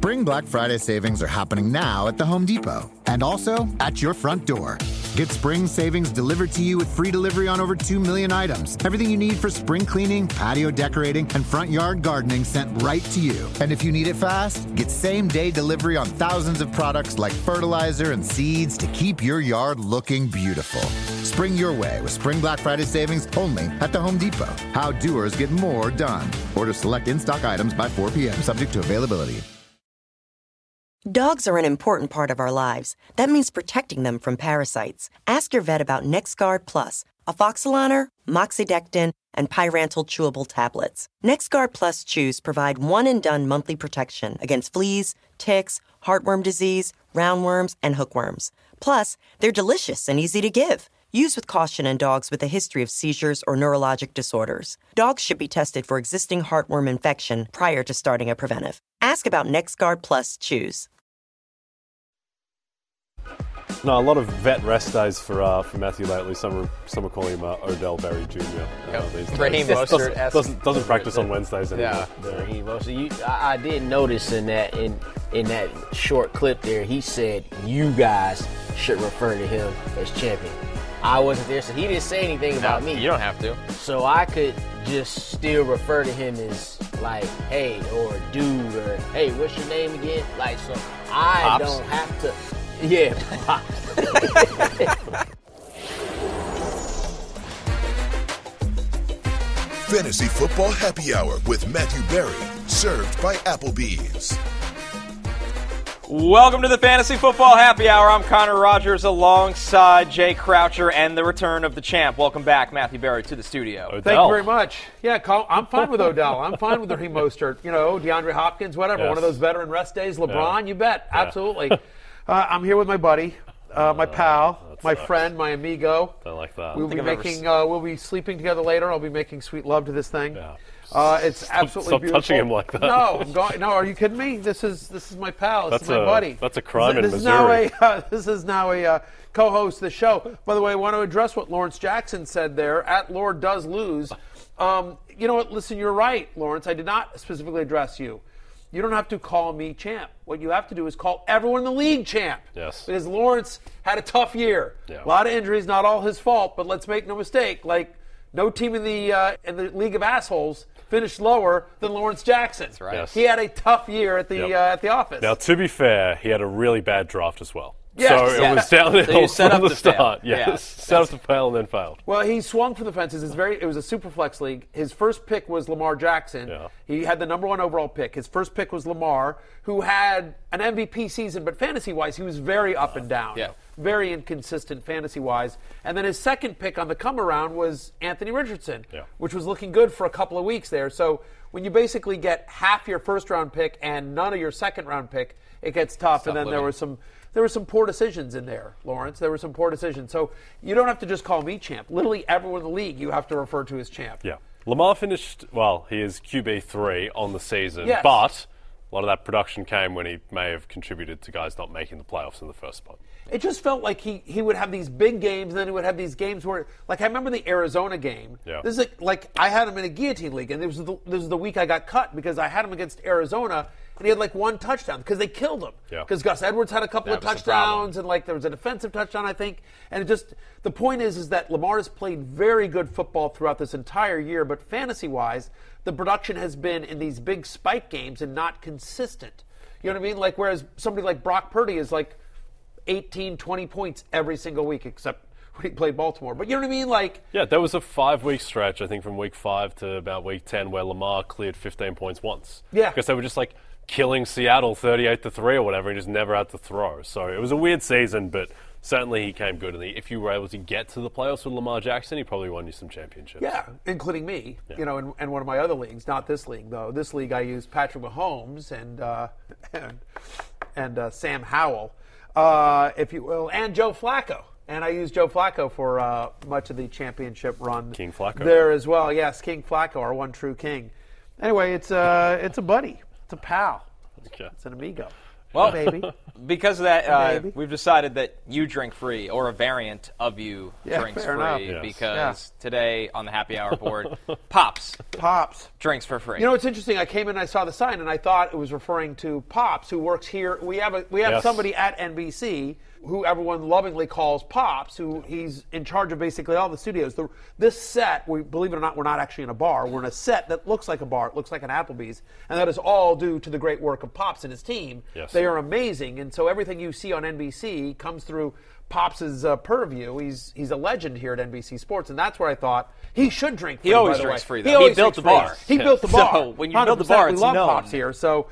Spring Black Friday savings are happening now at the Home Depot and also at your front door. Get spring savings delivered to you with free delivery on over 2 million items. Everything you need for spring cleaning, patio decorating, and front yard gardening sent right to you. And if you need it fast, get same-day delivery on thousands of products like fertilizer and seeds to keep your yard looking beautiful. Spring your way with Spring Black Friday savings only at the Home Depot. How doers get more done. Order select in-stock items by 4 p.m. subject to availability. Dogs are an important part of our lives. That means protecting them from parasites. Ask your vet about NexGard Plus, Afoxolaner, Moxidectin, and Pyrantel chewable tablets. NexGard Plus chews provide one-and-done monthly protection against fleas, ticks, heartworm disease, roundworms, and hookworms. Plus, they're delicious and easy to give. Use with caution in dogs with a history of seizures or neurologic disorders. Dogs should be tested for existing heartworm infection prior to starting a preventive. Ask about NexGard Plus chews. No, a lot of vet rest days for Matthew lately. Some are calling him Odell Berry Jr. Raheem Mostert doesn't practice on Wednesdays anymore. Yeah, Raheem Mostert. I did notice in that short clip there, he said you guys should refer to him as champion. I wasn't there, so he didn't say anything about me. You don't have to. So I could just still refer to him as like, hey, or dude, or hey, what's your name again? Like, so I Pops. don't have to. Yeah. Fantasy Football Happy Hour with Matthew Berry, served by Applebee's. Welcome to the Fantasy Football Happy Hour. I'm Connor Rogers alongside Jay Croucher and the return of the champ. Welcome back, Matthew Berry, to the studio. Odell. Thank you very much. Yeah, I'm fine with Odell. I'm fine with Raheem Mostert. You know, DeAndre Hopkins, whatever. Yes. One of those veteran rest days. LeBron, Yeah. you bet. Yeah. Absolutely. I'm here with my buddy, my pal, my sucks. friend, my amigo. Don't like that. We'll be sleeping together later. I'll be making sweet love to this thing. Yeah. It's absolutely Stop beautiful. touching him like that. No, no. Are you kidding me? This is my pal. This is my buddy. That's a crime in this Missouri. This is now a co-host of the show. By the way, I want to address what Lawrence Jackson said there. At Lord Does Lose. You know what? Listen, you're right, Lawrence. I did not specifically address you. You don't have to call me champ. What you have to do is call everyone in the league champ. Yes. Because Lawrence had a tough year. Yeah. A lot of injuries, not all his fault, but let's make no mistake. Like, no team in the league of assholes finished lower than Lawrence Jackson. That's right. Yes. He had a tough year at the office. Now, to be fair, he had a really bad draft as well. Yes. So it was downhill So you set from up the to fail. start. Yes. Yeah. Set up to fail and then failed. Well, he swung for the fences. It was a super flex league. His first pick was Lamar Jackson. Yeah. He had the number 1 overall pick. His first pick was Lamar, who had an MVP season, but fantasy-wise, he was very up and down. Yeah. Very inconsistent fantasy-wise. And then his second pick on the come-around was Anthony Richardson, Yeah. which was looking good for a couple of weeks there. So when you basically get half your first-round pick and none of your second-round pick, it gets tough. And then there were some poor decisions in there, Lawrence. There were some poor decisions. So you don't have to just call me champ. Literally everyone in the league you have to refer to as champ. Yeah. Lamar finished, he is QB3 on the season, Yes. but a lot of that production came when he may have contributed to guys not making the playoffs in the first spot. It just felt like he would have these big games, and then he would have these games where, like, I remember the Arizona game. Yeah. This is like I had him in a guillotine league, and this was the week I got cut because I had him against Arizona, and he had like 1 touchdown because they killed him. Yeah. Because Gus Edwards had a couple of That was the problem. touchdowns, and like there was a defensive touchdown, I think. And it just the point is that Lamar has played very good football throughout this entire year, but fantasy-wise, the production has been in these big spike games and not consistent. You know what I mean? Like whereas somebody like Brock Purdy is like 18, 20 points every single week, except when he played Baltimore. But you know what I mean? Like, Yeah, there was a 5-week stretch, I think, from week 5 to about week 10 where Lamar cleared 15 points once. Yeah. Because they were just like killing Seattle 38-3 or whatever. He just never had to throw. So it was a weird season, but certainly he came good. And if you were able to get to the playoffs with Lamar Jackson, he probably won you some championships. yeah, including me, you know, and one of my other leagues, not this league, though. This league I use Patrick Mahomes and Sam Howell, if you will, and Joe Flacco. And I used Joe Flacco for much of the championship run. King Flacco. There as well. Yes, King Flacco, our one true king. Anyway, it's a buddy. It's a pal. Okay. It's an amigo. Well, Maybe. Because of that, Maybe. we've decided that you drink free, or a variant of you drinks fair free, enough. Yes. because today on the happy hour board, Pops drinks for free. You know, it's interesting. I came in and I saw the sign, and I thought it was referring to Pops, who works here. We have Yes. somebody at NBC who everyone lovingly calls Pops, who he's in charge of basically all the studios. This set, believe it or not, we're not actually in a bar. We're in a set that looks like a bar. It looks like an Applebee's, and that is all due to the great work of Pops and his team. Yes. They are amazing, and so everything you see on NBC comes through Pops' purview. He's a legend here at NBC Sports, and that's where I thought he should drink free. He always by the drinks way. free, though. He always He built drinks the bar. free. He built the bar. So when you build the bar, 100%, it's we love known. Pops here. So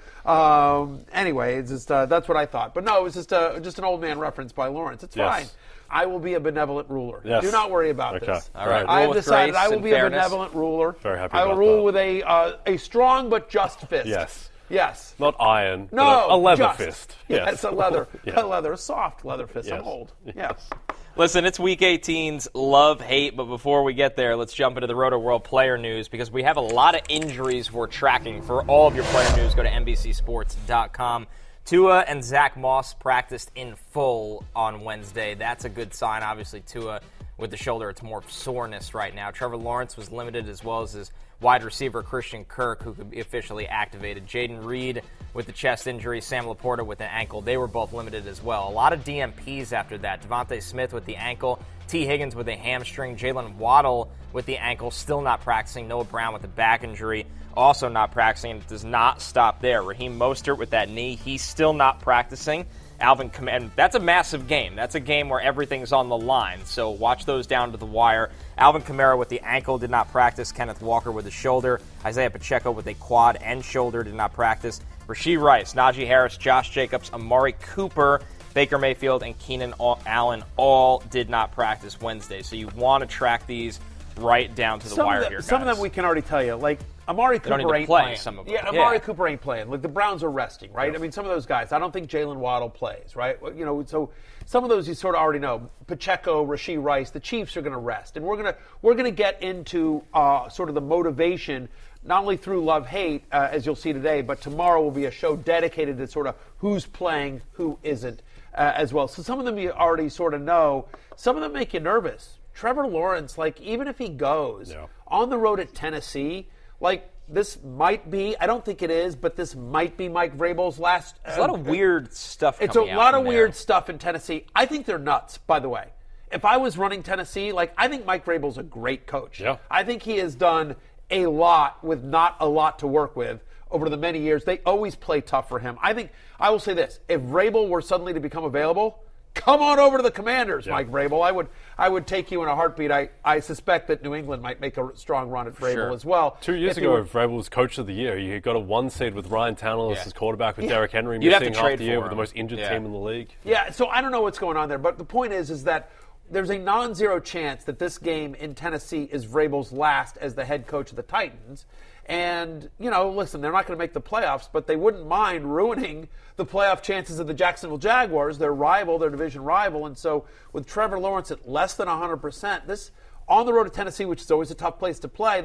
anyway, it's just that's what I thought. But no, it was just an old man reference by Lawrence. It's Yes. fine. I will be a benevolent ruler. Yes. Do not worry about Okay. this. All right. I Rule have with decided grace I will and be fairness. a benevolent ruler. Very happy I will about rule that. with a strong but just fist. Yes. Yes. Not iron, No, but a leather just. fist. Yeah, it's a leather, Yeah. a soft leather fist. I'm Yes. old. Yes. Listen, it's Week 18's love-hate, but before we get there, let's jump into the Roto World player news, because we have a lot of injuries we're tracking. For all of your player news, go to NBCSports.com. Tua and Zach Moss practiced in full on Wednesday. That's a good sign. Obviously, Tua with the shoulder, it's more soreness right now. Trevor Lawrence was limited, as well as his wide receiver Christian Kirk, who could be officially activated. Jaden Reed with the chest injury, Sam Laporta with an ankle. They were both limited as well. A lot of DMPs after that. Devontae Smith with the ankle, T. Higgins with a hamstring, Jalen Waddle with the ankle, still not practicing. Noah Brown with the back injury, also not practicing. It does not stop there. Raheem Mostert with that knee, he's still not practicing. Alvin Kamara, that's a massive game. That's a game where everything's on the line, so watch those down to the wire. Alvin Kamara with the ankle did not practice. Kenneth Walker with the shoulder. Isaiah Pacheco with a quad and shoulder did not practice. Rashee Rice, Najee Harris, Josh Jacobs, Amari Cooper, Baker Mayfield, and Keenan Allen all did not practice Wednesday, so you want to track these right down to the wire here, guys. Some of them we can already tell you. Like, Amari don't Cooper need to ain't play playing. some of them. Yeah, Yeah. Amari Cooper ain't playing. Like, the Browns are resting, right? I mean, some of those guys. I don't think Jalen Waddle plays, right? You know, so some of those you sort of already know. Pacheco, Rashee Rice, the Chiefs are going to rest, and we're gonna get into sort of the motivation, not only through love-hate, as you'll see today, but tomorrow will be a show dedicated to sort of who's playing, who isn't, as well. So some of them you already sort of know. Some of them make you nervous. Trevor Lawrence, like, even if he goes on the road at Tennessee, like, this might be, I don't think it is, but this might be Mike Vrabel's last. There's a lot of weird stuff It's a coming out lot of from weird there. stuff in Tennessee. I think they're nuts, by the way. If I was running Tennessee, like, I think Mike Vrabel's a great coach. Yeah. I think he has done a lot with not a lot to work with over the many years. They always play tough for him. I will say this, if Vrabel were suddenly to become available, come on over to the Commanders, Mike Vrabel. I would take you in a heartbeat. I suspect that New England might make a strong run at Vrabel as well. 2 years If he ago, were- Vrabel was coach of the year. He got a 1 seed with Ryan Tannehill as his quarterback, with Derrick Henry You'd have to missing half trade the year, for with the him. most injured Yeah. team in the league. Yeah, so I don't know what's going on there, but the point is that there's a non-zero chance that this game in Tennessee is Vrabel's last as the head coach of the Titans. And, you know, listen, they're not going to make the playoffs, but they wouldn't mind ruining the playoff chances of the Jacksonville Jaguars, their rival, their division rival. And so with Trevor Lawrence at less than 100%, this on the road to Tennessee, which is always a tough place to play,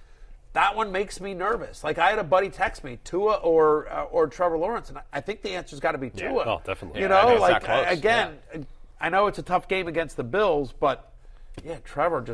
that one makes me nervous. Like, I had a buddy text me, Tua or Trevor Lawrence, and I think the answer's got to be Tua. Yeah, oh, definitely. You Yeah, I know, think it's like, that close. again, I know it's a tough game against the Bills, but, yeah, Trevor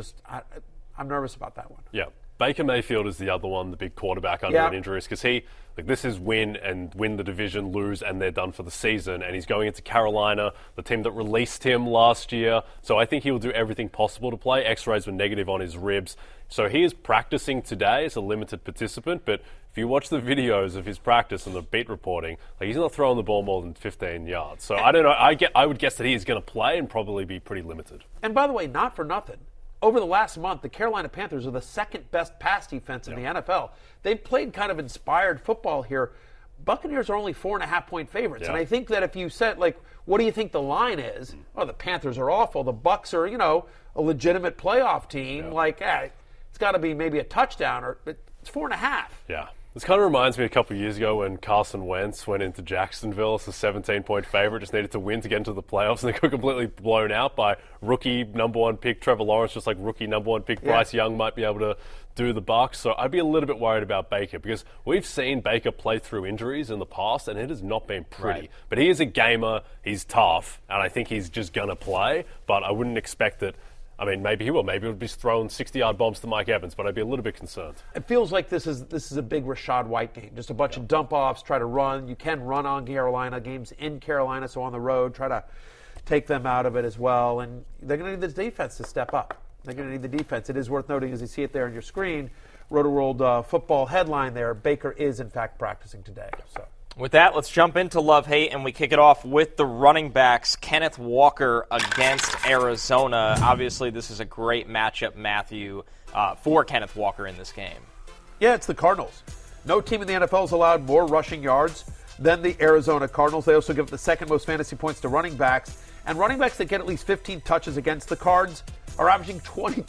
I'm nervous about that one. Yeah. Baker Mayfield is the other one, the big quarterback under an injury risk, because this is win the division, lose, and they're done for the season. And he's going into Carolina, the team that released him last year. So I think he will do everything possible to play. X-rays were negative on his ribs. So he is practicing today as a limited participant, but if you watch the videos of his practice and the beat reporting, like, he's not throwing the ball more than 15 yards. So I don't know. I would guess that he is going to play and probably be pretty limited. And by the way, not for nothing, over the last month, the Carolina Panthers are the second best pass defense in the NFL. They've played kind of inspired football here. Buccaneers are only 4.5-point favorites. Yeah. And I think that if you said, like, what do you think the line is? Oh, the Panthers are awful. The Bucs are, you know, a legitimate playoff team. Yeah. Like, it's got to be maybe a touchdown, or it's 4.5. Yeah. This kind of reminds me a couple of years ago when Carson Wentz went into Jacksonville as a 17-point favorite, just needed to win to get into the playoffs, and they got completely blown out by rookie number 1 pick Trevor Lawrence, just like rookie number 1 pick Bryce Young might be able to do the Bucs. So I'd be a little bit worried about Baker because we've seen Baker play through injuries in the past, and it has not been pretty. Right. But he is a gamer, he's tough, and I think he's just going to play, but I wouldn't expect that. I mean, maybe he will. Maybe he'll be throwing 60-yard bombs to Mike Evans, but I'd be a little bit concerned. It feels like this is a big Rachaad White game. Just a bunch of dump-offs, try to run. You can run on Carolina, games in Carolina, so on the road, try to take them out of it as well. And they're going to need the defense to step up. They're going to need the defense. It is worth noting, as you see it there on your screen, Roto-World football headline there, Baker is, in fact, practicing today. So. With that, let's jump into love-hate, and we kick it off with the running backs. Kenneth Walker against Arizona. Obviously, this is a great matchup, Matthew, for Kenneth Walker in this game. Yeah, it's the Cardinals. No team in the NFL has allowed more rushing yards than the Arizona Cardinals. They also give up the second most fantasy points to running backs. And running backs that get at least 15 touches against the Cards are averaging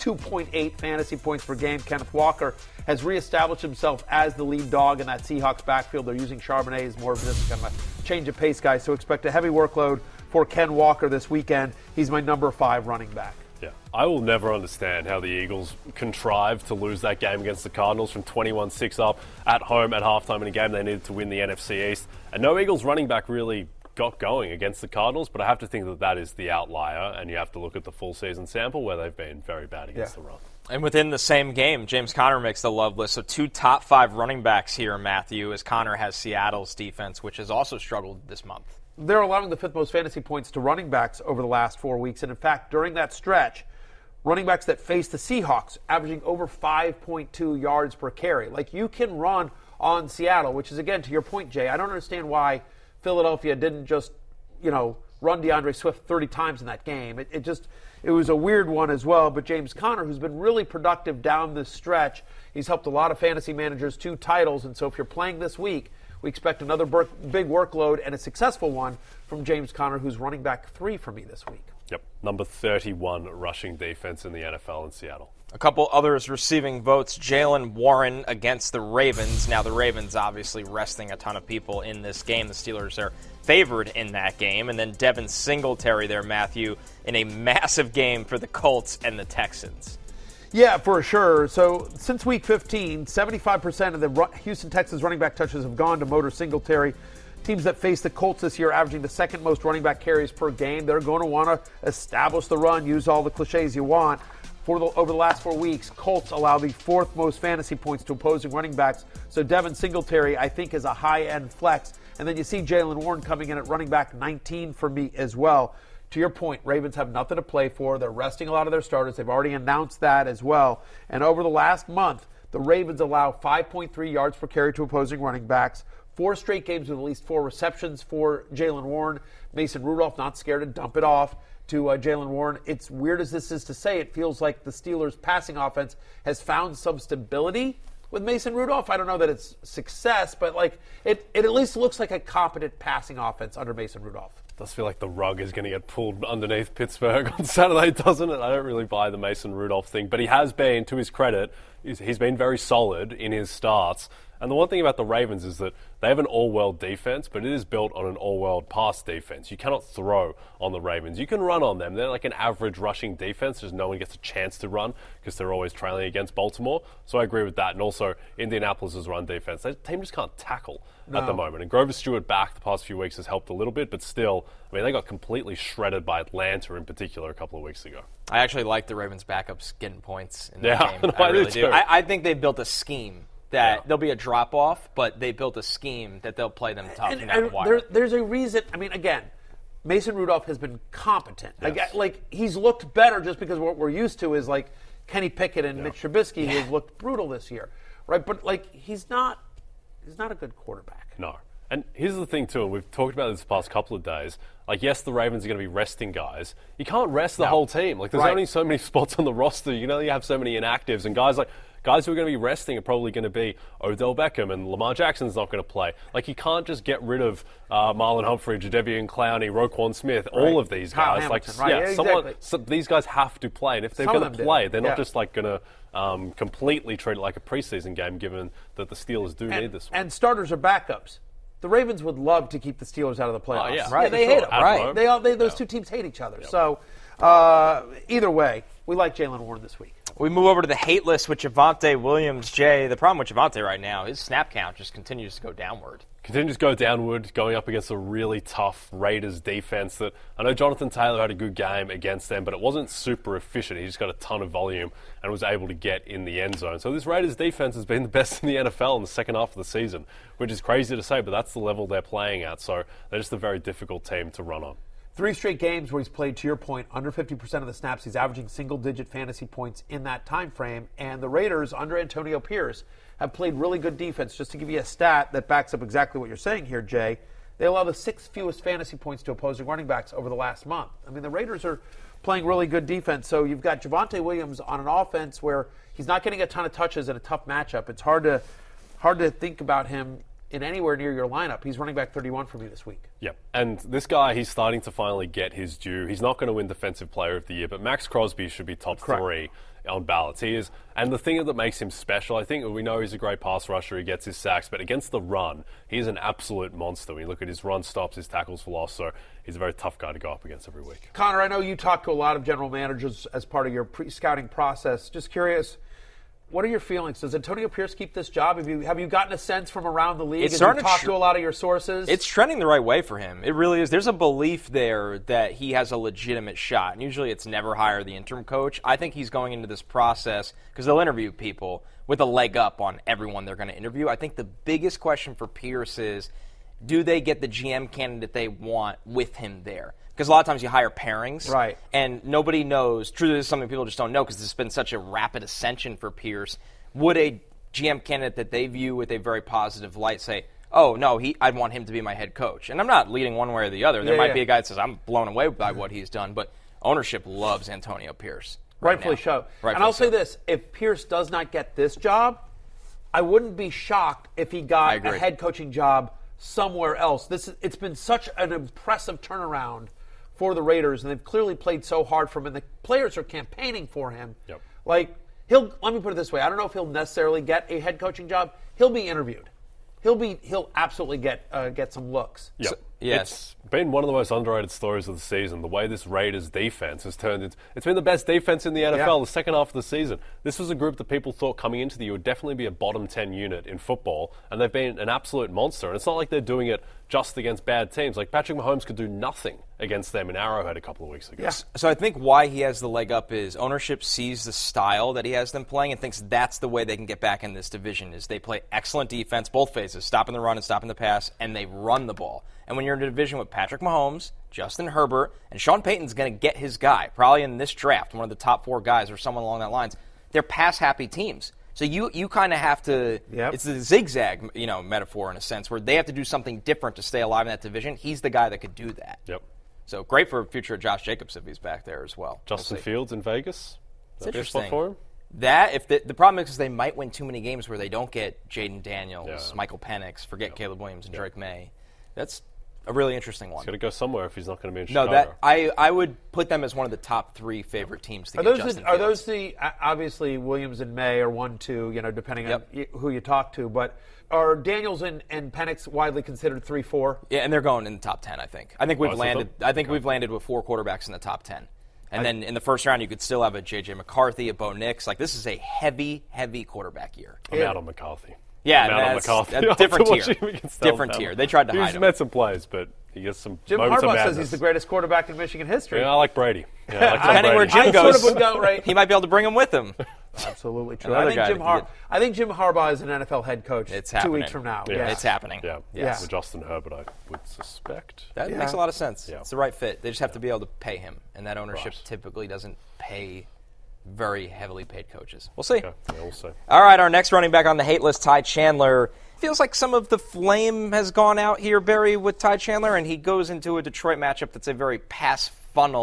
22.8 fantasy points per game. Kenneth Walker has reestablished himself as the lead dog in that Seahawks backfield. They're using Charbonnet as more of this kind of a change of pace guy. So expect a heavy workload for Ken Walker this weekend. He's my number 5 running back. Yeah, I will never understand how the Eagles contrived to lose that game against the Cardinals from 21-6 up at home at halftime in a game they needed to win the NFC East. And no Eagles running back really got going against the Cardinals, but I have to think that that is the outlier, and you have to look at the full season sample where they've been very bad against the run. And within the same game, James Conner makes the love list. So 2 top 5 running backs here, Matthew, as Conner has Seattle's defense, which has also struggled this month. They're allowing the 5th most fantasy points to running backs over the last 4 weeks. And in fact, during that stretch, running backs that face the Seahawks averaging over 5.2 yards per carry. Like, you can run on Seattle, which is, again, to your point, Jay, I don't understand why Philadelphia didn't just, run DeAndre Swift 30 times in that game. It was a weird one as well. But James Conner, who's been really productive down this stretch, he's helped a lot of fantasy managers 2 titles. And so if you're playing this week, we expect another big workload and a successful one from James Conner, who's running back 3 for me this week. Yep, number 31 rushing defense in the NFL in Seattle. A couple others receiving votes. Jaylen Warren against the Ravens. Now, the Ravens obviously resting a ton of people in this game. The Steelers are favored in that game. And then Devin Singletary there, Matthew, in a massive game for the Colts and the Texans. Yeah, for sure. So since Week 15, 75% of the Houston Texans running back touches have gone to Motor Singletary. Teams that face the Colts this year averaging the 2nd most running back carries per game. They're going to want to establish the run, use all the cliches you want. Over the last 4 weeks, Colts allow the 4th most fantasy points to opposing running backs. So Devin Singletary, I think, is a high-end flex. And then you see Jaylen Warren coming in at running back 19 for me as well. To your point, Ravens have nothing to play for. They're resting a lot of their starters. They've already announced that as well. And over the last month, the Ravens allow 5.3 yards per carry to opposing running backs. 4 straight games with at least 4 receptions for Jaylen Warren. Mason Rudolph not scared to dump it off to Jaylen Warren. It's weird as this is to say, it feels like the Steelers' passing offense has found some stability with Mason Rudolph. I don't know that it's success, but it at least looks like a competent passing offense under Mason Rudolph. It does feel like the rug is going to get pulled underneath Pittsburgh on Saturday, doesn't it? I don't really buy the Mason Rudolph thing, but he has been, to his credit, he's been very solid in his starts. And the one thing about the Ravens is that they have an all-world defense, but it is built on an all-world pass defense. You cannot throw on the Ravens. You can run on them. They're like an average rushing defense. Just no one gets a chance to run because they're always trailing against Baltimore. So I agree with that. And also, Indianapolis' run defense. The team just can't tackle at the moment. And Grover Stewart back the past few weeks has helped a little bit, but still, I mean, they got completely shredded by Atlanta in particular a couple of weeks ago. I actually like the Ravens' backups getting points in that game. I really do. I think they built a scheme that there'll be a drop-off, but they built a scheme that they'll play them tough and down the wire. There's a reason. I mean, again, Mason Rudolph has been competent. Yes. He's looked better just because what we're used to is Kenny Pickett and Mitch Trubisky, who have looked brutal this year, right? But he's not a good quarterback. No. And here's the thing, too, and we've talked about this the past couple of days. Yes, the Ravens are going to be resting guys. You can't rest the whole team. There's only so many spots on the roster. You have so many inactives. And guys like guys who are going to be resting are probably going to be Odell Beckham, and Lamar Jackson's not going to play. Like, you can't just get rid of Marlon Humphrey, Jadeveon Clowney, Roquan Smith, all of these guys. These guys have to play, and if they're going to play, they're not just like going to completely treat it like a preseason game, given that the Steelers do need this one. And starters are backups. The Ravens would love to keep the Steelers out of the playoffs. They hate them. Right. Those two teams hate each other. Yep. So either way, we like Jaylen Warren this week. We move over to the hate list with Javonte Williams. Jay, the problem with Javonte right now, his snap count just continues to go downward. Continues to go downward, going up against a really tough Raiders defense that I know Jonathan Taylor had a good game against them, but it wasn't super efficient. He just got a ton of volume and was able to get in the end zone. So this Raiders defense has been the best in the NFL in the second half of the season, which is crazy to say, but that's the level they're playing at. So they're just a very difficult team to run on. 3 straight games where he's played, to your point, under 50% of the snaps. He's averaging single-digit fantasy points in that time frame. And the Raiders, under Antonio Pierce, have played really good defense. Just to give you a stat that backs up exactly what you're saying here, Jay, they allow the 6th fewest fantasy points to opposing running backs over the last month. I mean, the Raiders are playing really good defense. So you've got Javonte Williams on an offense where he's not getting a ton of touches in a tough matchup. It's hard to think about him in anywhere near your lineup. He's running back 31 for me this week. Yep. And this guy, he's starting to finally get his due. He's not going to win Defensive Player of the Year, but Max Crosby should be top 3 on ballots. He is. And the thing that makes him special, I think we know he's a great pass rusher. He gets his sacks, but against the run, he's an absolute monster. When you look at his run stops, his tackles for loss, so he's a very tough guy to go up against every week. Connor, I know you talk to a lot of general managers as part of your pre-scouting process. Just curious, what are your feelings? Does Antonio Pierce keep this job? Have you gotten a sense from around the league? Have you talked to a lot of your sources? It's trending the right way for him. It really is. There's a belief there that he has a legitimate shot. And usually it's never hire the interim coach. I think he's going into this process because they'll interview people with a leg up on everyone they're going to interview. I think the biggest question for Pierce is, do they get the GM candidate they want with him there? Because a lot of times you hire pairings, right? And nobody knows. Truly, this is something people just don't know because this has been such a rapid ascension for Pierce. Would a GM candidate that they view with a very positive light say, oh, no, I'd want him to be my head coach? And I'm not leading one way or the other. There might be a guy that says, I'm blown away by what he's done, but ownership loves Antonio Pierce. Rightfully so. And I'll say this, if Pierce does not get this job, I wouldn't be shocked if he got a head coaching job somewhere else. It's been such an impressive turnaround for the Raiders, and they've clearly played so hard for him, and the players are campaigning for him. Yep. Like, let me put it this way, I don't know if he'll necessarily get a head coaching job. He'll be interviewed. He'll absolutely get some looks. Yep. It's been one of the most underrated stories of the season, the way this Raiders defense has turned into. It's been the best defense in the NFL the second half of the season. This was a group that people thought coming into the year would definitely be a bottom 10 unit in football, and they've been an absolute monster. And it's not like they're doing it just against bad teams. Like, Patrick Mahomes could do nothing against them in Arrowhead a couple of weeks ago. Yeah. So I think why he has the leg up is ownership sees the style that he has them playing and thinks that's the way they can get back in this division is they play excellent defense, both phases, stopping the run and stopping the pass, and they run the ball. And when you're in a division with Patrick Mahomes, Justin Herbert, and Sean Payton's going to get his guy, probably in this draft, one of the top 4 guys or someone along that lines, they're pass-happy teams. So you kind of have to it's a zigzag, metaphor in a sense, where they have to do something different to stay alive in that division. He's the guy that could do that. Yep. So great for future Josh Jacobs if he's back there as well. Justin Fields in Vegas? It's interesting. For him? If the problem is they might win too many games where they don't get Jaden Daniels, Michael Penix, Caleb Williams, and Drake May. That's a really interesting one. He's got to go somewhere if he's not going to be in Chicago. I would put them as one of the top 3 favorite teams to get Justin Fields. Are those obviously Williams and May are 1-2, depending on who you talk to, but are Daniels and Penix widely considered 3-4? Yeah, and they're going in the top 10, I think. I think we've landed with 4 quarterbacks in the top 10. And then in the first round, you could still have a J.J. McCarthy, a Bo Nix. Like, this is a heavy, heavy quarterback year. I'm out on McCarthy. Yeah, that's a different tier. Different tier. They tried to hide him. He's met some plays, but he gets some Jim Harbaugh says he's the greatest quarterback in Michigan history. Yeah, I like Brady. Depending where Jim goes, he might be able to bring him with him. Absolutely true. I think Jim Harbaugh is an NFL head coach 2 weeks from now. Yeah. It's happening. Yeah. With Justin Herbert, I would suspect. That makes a lot of sense. Yeah. It's the right fit. They just have to be able to pay him, and that ownership typically doesn't pay very heavily paid coaches. We'll see. Okay. Yeah, we'll see. All right, our next running back on the hate list, Ty Chandler. Feels like some of the flame has gone out here, Barry, with Ty Chandler, and he goes into a Detroit matchup that's a very pass funnel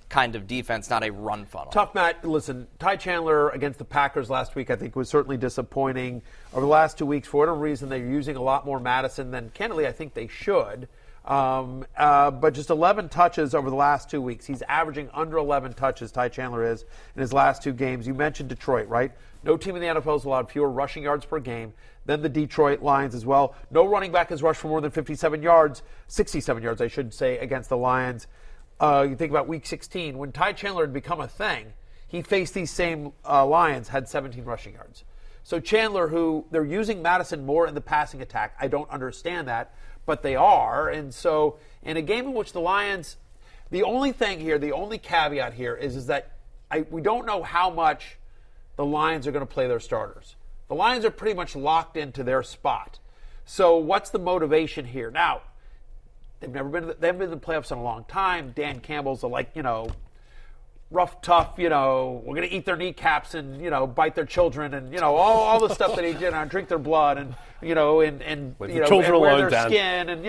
kind of defense, not a run funnel. Tough, Matt. Listen, Ty Chandler against the Packers last week, I think, was certainly disappointing. Over the last 2 weeks, for whatever reason, they're using a lot more Madison than, candidly, I think they should. But just 11 touches over the last 2 weeks. He's averaging under 11 touches, Ty Chandler is, in his last 2 games. You mentioned Detroit, right? No team in the NFL has allowed fewer rushing yards per game than the Detroit Lions as well. No running back has rushed for more than 67 yards, I should say, against the Lions. You think about Week 16, when Ty Chandler had become a thing, he faced these same Lions, had 17 rushing yards. So Chandler, who they're using Madison more in the passing attack, I don't understand that, but they are. And so in a game in which the Lions, the only thing here, the only caveat here is that we don't know how much the Lions are going to play their starters. The Lions are pretty much locked into their spot. So what's the motivation here? Now, they haven't been in the playoffs in a long time. Dan Campbell's rough, tough, we're going to eat their kneecaps and, bite their children and, all the stuff that he did, drink their blood and, and wear their skin and,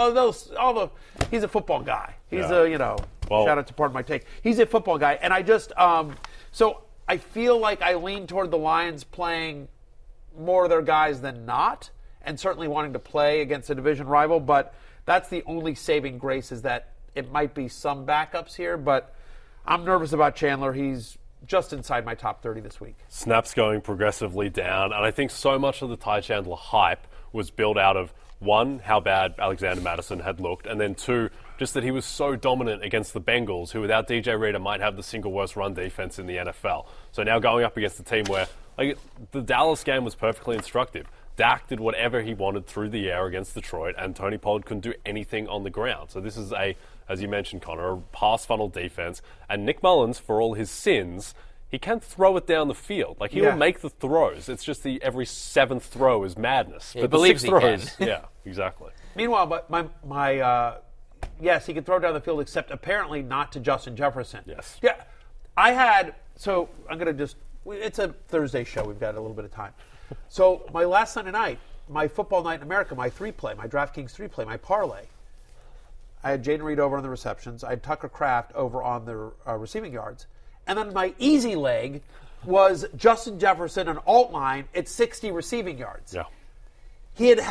he's a football guy. He's shout out to Pardon My Take. He's a football guy. And I just, so I feel like I lean toward the Lions playing more of their guys than not, and certainly wanting to play against a division rival, but that's the only saving grace, is that it might be some backups here, but I'm nervous about Chandler. He's just inside my top 30 this week. Snaps going progressively down, and I think so much of the Ty Chandler hype was built out of, one, how bad Alexander Mattison had looked, and then two, just that he was so dominant against the Bengals, who without DJ Reader might have the single worst run defense in the NFL. So now going up against a team where, the Dallas game was perfectly instructive. Dak did whatever he wanted through the air against Detroit, and Tony Pollard couldn't do anything on the ground. So this is as you mentioned, Connor, a pass funnel defense. And Nick Mullins, for all his sins, he can throw it down the field. He will make the throws. It's just every 7th throw is madness. He believes he can. Yeah, exactly. Meanwhile, but yes, he can throw down the field, except apparently not to Justin Jefferson. Yes. Yeah, so I'm going to it's a Thursday show. We've got a little bit of time. So my last Sunday night, my Football Night in America, my 3-play, my DraftKings 3-play, my parlay, I had Jaden Reed over on the receptions. I had Tucker Kraft over on the receiving yards. And then my easy leg was Justin Jefferson and alt line at 60 receiving yards. Yeah. He had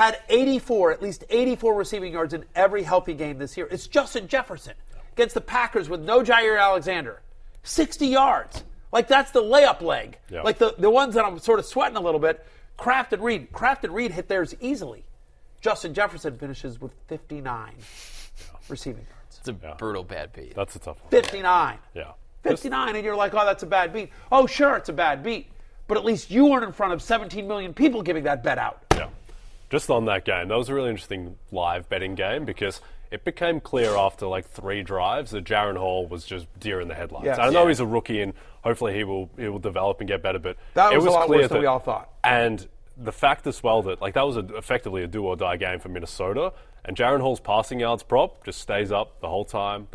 at least 84 receiving yards in every healthy game this year. It's Justin Jefferson against the Packers with no Jair Alexander. 60 yards. That's the layup leg. Yeah. The ones that I'm sort of sweating a little bit. Kraft and Reed hit theirs easily. Justin Jefferson finishes with 59 receiving yards. It's a brutal bad beat. That's a tough one. 59. Yeah. 59, and you're like, oh, that's a bad beat. Oh, sure, it's a bad beat. But at least you weren't in front of 17 million people giving that bet out. Yeah. Just on that game, that was a really interesting live betting game because it became clear after 3 drives that Jaren Hall was just deer in the headlights. Yes. I know he's a rookie and hopefully he will develop and get better, but that was it was a lot clear worse than we all thought. And the fact as well that that was effectively a do or die game for Minnesota, and Jaren Hall's passing yards prop just stays up the whole time.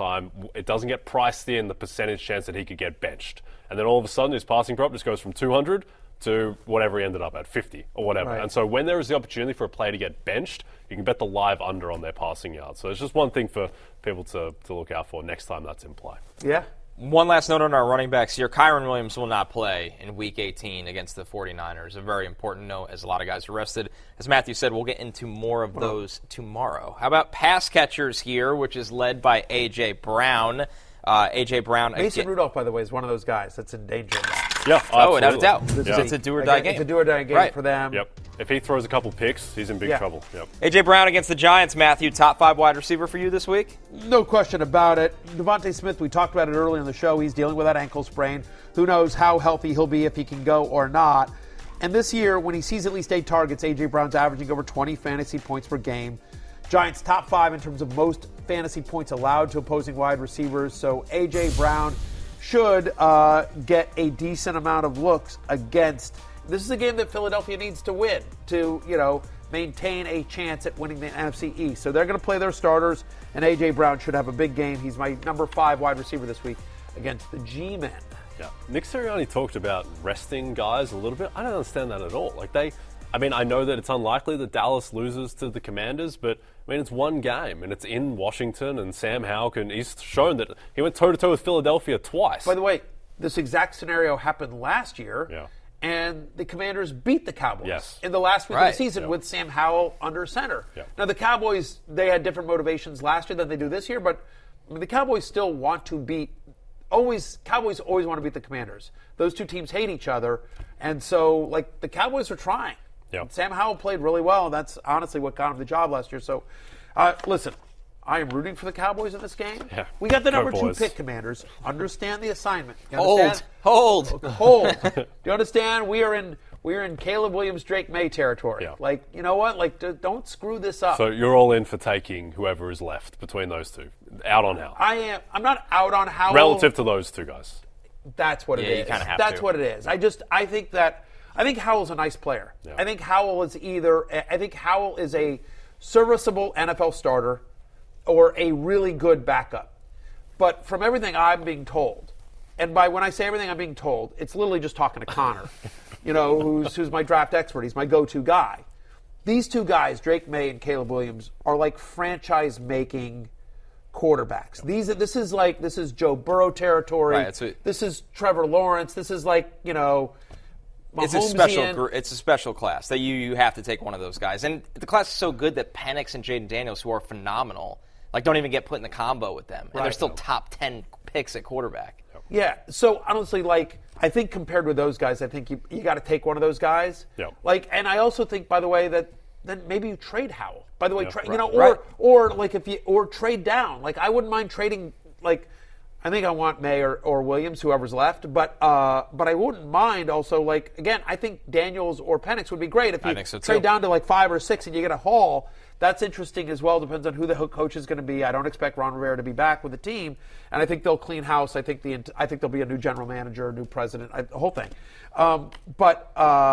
It doesn't get priced in the percentage chance that he could get benched. And then all of a sudden his passing prop just goes from 200 to whatever he ended up at, 50 or whatever. Right. And so when there is the opportunity for a player to get benched, you can bet the live under on their passing yards. So it's just one thing for people to look out for next time that's in play. Yeah. One last note on our running backs here. Kyren Williams will not play in Week 18 against the 49ers. A very important note, as a lot of guys are rested. As Matthew said, we'll get into more of those tomorrow. How about pass catchers here, which is led by A.J. Brown. A.J. Brown. Mason Rudolph, by the way, is one of those guys that's in danger. Yeah, without a doubt. It's a do-or-die game. It's a do-or-die game for them. Yep. If he throws a couple picks, he's in big trouble. Yep. A.J. Brown against the Giants, Matthew, top 5 wide receiver for you this week? No question about it. Devontae Smith, we talked about it earlier in the show. He's dealing with that ankle sprain. Who knows how healthy he'll be, if he can go or not. And this year, when he sees at least 8 targets, A.J. Brown's averaging over 20 fantasy points per game. Giants top 5 in terms of most fantasy points allowed to opposing wide receivers. So A.J. Brown should get a decent amount of looks against. This is a game that Philadelphia needs to win to, maintain a chance at winning the NFC East. So they're going to play their starters, and A.J. Brown should have a big game. He's my number 5 wide receiver this week against the G-Men. Yeah. Nick Sirianni talked about resting guys a little bit. I don't understand that at all. I mean, I know that it's unlikely that Dallas loses to the Commanders, but I mean, it's one game, and it's in Washington, and Sam Howell he's shown that he went toe-to-toe with Philadelphia twice. By the way, this exact scenario happened last year, and the Commanders beat the Cowboys in the last week of the season with Sam Howell under center. Now, the Cowboys, they had different motivations last year than they do this year, but I mean, the Cowboys still want to beat Cowboys always want to beat the Commanders. Those two teams hate each other, and so, like, the Cowboys are trying. Sam Howell played really well, and that's honestly what got him the job last year. So, listen, I am rooting for the Cowboys in this game. We got the number 2 pick, Commanders. Understand the assignment. Hold. Do you understand? We are in Caleb Williams, Drake May territory. Like, you know what? Like, don't screw this up. So you're all in for taking whoever is left between those two. Out on Howell. I am. I'm not out on Howell. Relative to those two guys. That's what it is. You kind of have That's to. what it is. I think Howell's a nice player. I think Howell is a serviceable NFL starter or a really good backup. But from everything I'm being told, and by when I say everything I'm being told, it's literally just talking to Connor, who's my draft expert. He's my go-to guy. These two guys, Drake May and Caleb Williams, are like franchise-making quarterbacks. This is Joe Burrow territory. Right, this is Trevor Lawrence. This is like, It's a special class that you have to take one of those guys. And the class is so good that Penix and Jaden Daniels, who are phenomenal, don't even get put in the combo with them. And they're still top 10 picks at quarterback. Yeah. So honestly, I think compared with those guys, I think you got to take one of those guys. And I also think, by the way, that then maybe you trade Howell. By the way, or trade down. Like, I wouldn't mind trading. Like, I think I want May or Williams, whoever's left. But I wouldn't mind also. Like, again, I think Daniels or Penix would be great if you trade down to 5 or 6 and you get a haul. That's interesting as well. Depends on who the coach is going to be. I don't expect Ron Rivera to be back with the team, and I think they'll clean house. I think there'll be a new general manager, a new president, the whole thing. But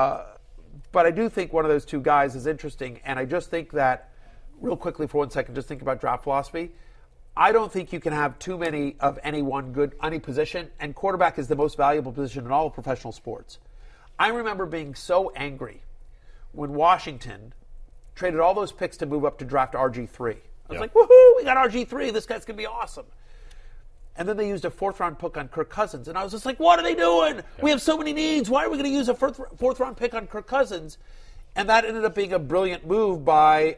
I do think one of those two guys is interesting, and I just think that, real quickly for 1 second, just think about draft philosophy. I don't think you can have too many of any position, and quarterback is the most valuable position in all of professional sports. I remember being so angry when Washington traded all those picks to move up to draft RG3. I was like, woohoo, we got RG3. This guy's going to be awesome. And then they used a 4th-round pick on Kirk Cousins. And I was just like, what are they doing? We have so many needs. Why are we going to use a 4th-round pick on Kirk Cousins? And that ended up being a brilliant move by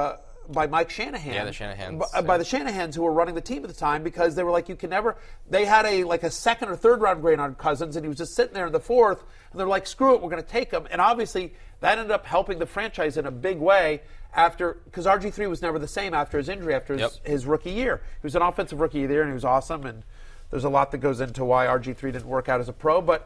Mike Shanahan. Yeah, the Shanahans. By the Shanahans, who were running the team at the time, because they were like, you can never. They had a 2nd or 3rd round grade on Cousins, and he was just sitting there in the 4th. And they're like, screw it, we're going to take him. And obviously, that ended up helping the franchise in a big way because RG3 was never the same after his injury, after his rookie year. He was an offensive rookie of the year, and he was awesome. And there's a lot that goes into why RG3 didn't work out as a pro. But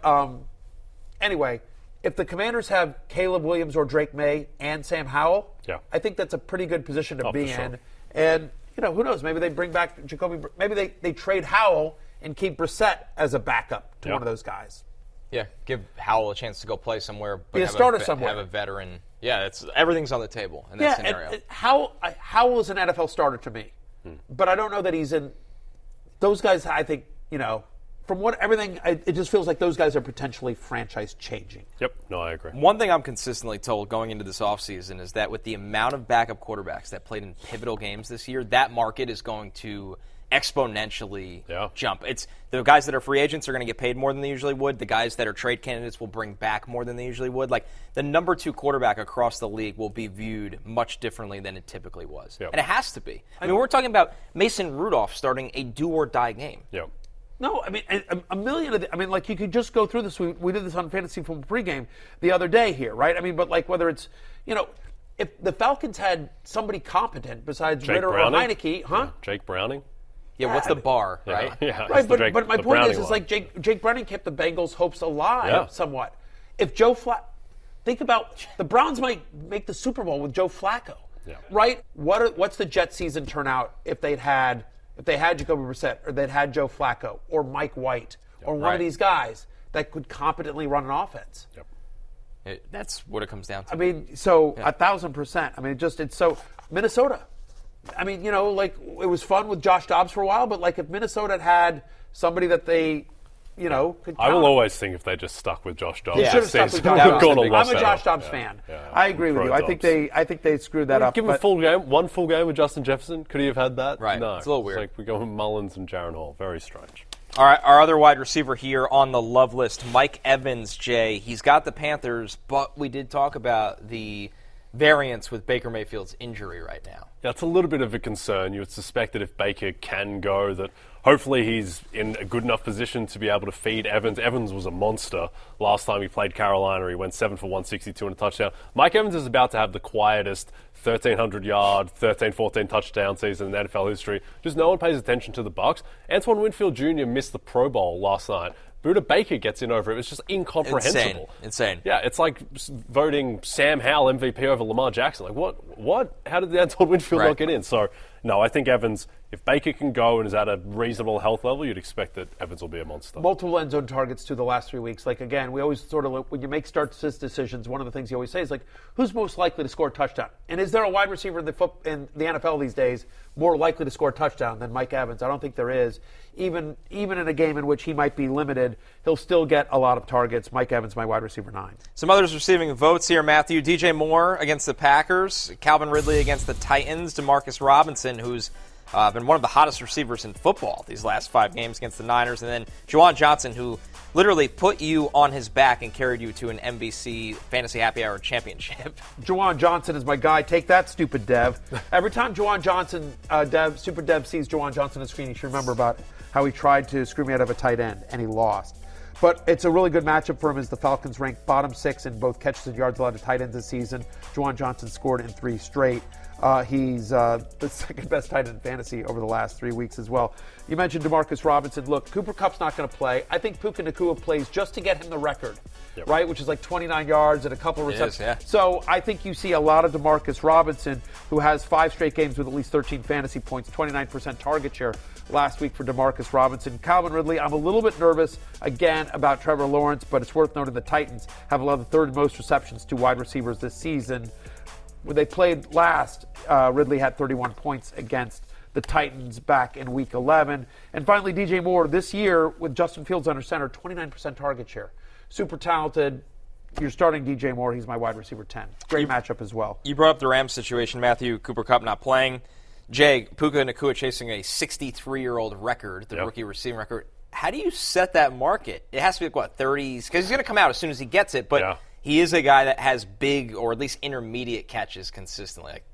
anyway, if the Commanders have Caleb Williams or Drake May and Sam Howell, I think that's a pretty good position to be in. And, who knows? Maybe they bring back Jacoby. Maybe they trade Howell and keep Brissett as a backup to one of those guys. Yeah, give Howell a chance to go play somewhere. But be a starter somewhere. Have a veteran. Yeah, everything's on the table in that scenario. And Howell is an NFL starter to me. But I don't know that he's in – those guys, I think, from it just feels like those guys are potentially franchise changing. Yep. No, I agree. One thing I'm consistently told going into this offseason is that with the amount of backup quarterbacks that played in pivotal games this year, that market is going to exponentially jump. It's the guys that are free agents are going to get paid more than they usually would. The guys that are trade candidates will bring back more than they usually would. Like, the number 2 quarterback across the league will be viewed much differently than it typically was. And it has to be. I mean, we're talking about Mason Rudolph starting a do-or-die game. No, I mean, a million of them. I mean, you could just go through this. We did this on Fantasy Football pregame the other day here, right? I mean, but whether it's, if the Falcons had somebody competent besides Ritter or Heineke, Jake Browning? Yeah, what's the bar, right? Yeah, right, but my point is Jake Browning kept the Bengals' hopes alive somewhat. If think about the Browns might make the Super Bowl with Joe Flacco, right? What's the Jet season turn out if they had Jacoby Brissett or they'd had Joe Flacco or Mike White or one of these guys that could competently run an offense? That's what it comes down to. I mean, 1,000%. I mean, it's so Minnesota. I mean, it was fun with Josh Dobbs for a while, but if Minnesota had somebody that they could count. I will always think if they just stuck with Josh Dobbs. They should have stuck with Josh Dobbs. I'm a Josh Dobbs fan. I agree with you. I think they screwed that up. Give him a full game, one full game with Justin Jefferson. Could he have had that? Right. No. It's a little weird. It's like we go with Mullins and Jaron Hall. Very strange. All right, our other wide receiver here on the love list, Mike Evans, Jay. He's got the Panthers, but we did talk about the variance with Baker Mayfield's injury right now. Yeah, it's a little bit of a concern. You would suspect that if Baker can go, that hopefully he's in a good enough position to be able to feed Evans. Evans was a monster last time he played Carolina. He went 7 for 162 and a touchdown. Mike Evans is about to have the quietest 1,300-yard, 13-14 touchdown season in NFL history. Just no one pays attention to the Bucs. Antoine Winfield Jr. missed the Pro Bowl last night. Buda Baker gets in over it. It's just incomprehensible. Insane. Yeah, it's like voting Sam Howell MVP over Lamar Jackson. Like, what? How did the Antoine Winfield not get in? So, no, I think Evans, if Baker can go and is at a reasonable health level, you'd expect that Evans will be a monster. Multiple end zone targets to the last 3 weeks. Like, again, we always sort of look, when you make start-sit decisions, one of the things you always say is, like, who's most likely to score a touchdown? And is there a wide receiver in the NFL these days more likely to score a touchdown than Mike Evans? I don't think there is. Even in a game in which he might be limited, he'll still get a lot of targets. Mike Evans, my wide receiver 9. Some others receiving votes here, Matthew. DJ Moore against the Packers. Calvin Ridley against the Titans. Demarcus Robinson, who's been one of the hottest receivers in football these last 5 games against the Niners. And then Juwan Johnson, who literally put you on his back and carried you to an NBC Fantasy Happy Hour championship. Juwan Johnson is my guy. Take that, stupid Dev. Every time Juwan Johnson, Super Dev sees Juwan Johnson on the screen, he should remember about how he tried to screw me out of a tight end, and he lost. But it's a really good matchup for him as the Falcons rank bottom 6 in both catches and yards allowed to tight ends this season. Juwan Johnson scored in 3 straight. He's the second best tight end in fantasy over the last 3 weeks as well. You mentioned Demarcus Robinson. Look, Cooper Kupp's not going to play. I think Puka Nacua plays just to get him the record, right? Which is like 29 yards and a couple of receptions. So I think you see a lot of Demarcus Robinson, who has 5 straight games with at least 13 fantasy points, 29% target share last week for Demarcus Robinson. Calvin Ridley, I'm a little bit nervous, again, about Trevor Lawrence, but it's worth noting the Titans have allowed the 3rd most receptions to wide receivers this season. When they played last, Ridley had 31 points against the Titans back in Week 11. And finally, DJ Moore, this year, with Justin Fields under center, 29% target share. Super talented. You're starting DJ Moore. He's my wide receiver 10. Great matchup as well. You brought up the Rams situation, Matthew. Cooper Kupp not playing. Jay, Puka Nacua chasing a 63-year-old record, the rookie receiving record. How do you set that market? It has to be like, 30s? Because he's going to come out as soon as he gets it, but he is a guy that has big or at least intermediate catches consistently, like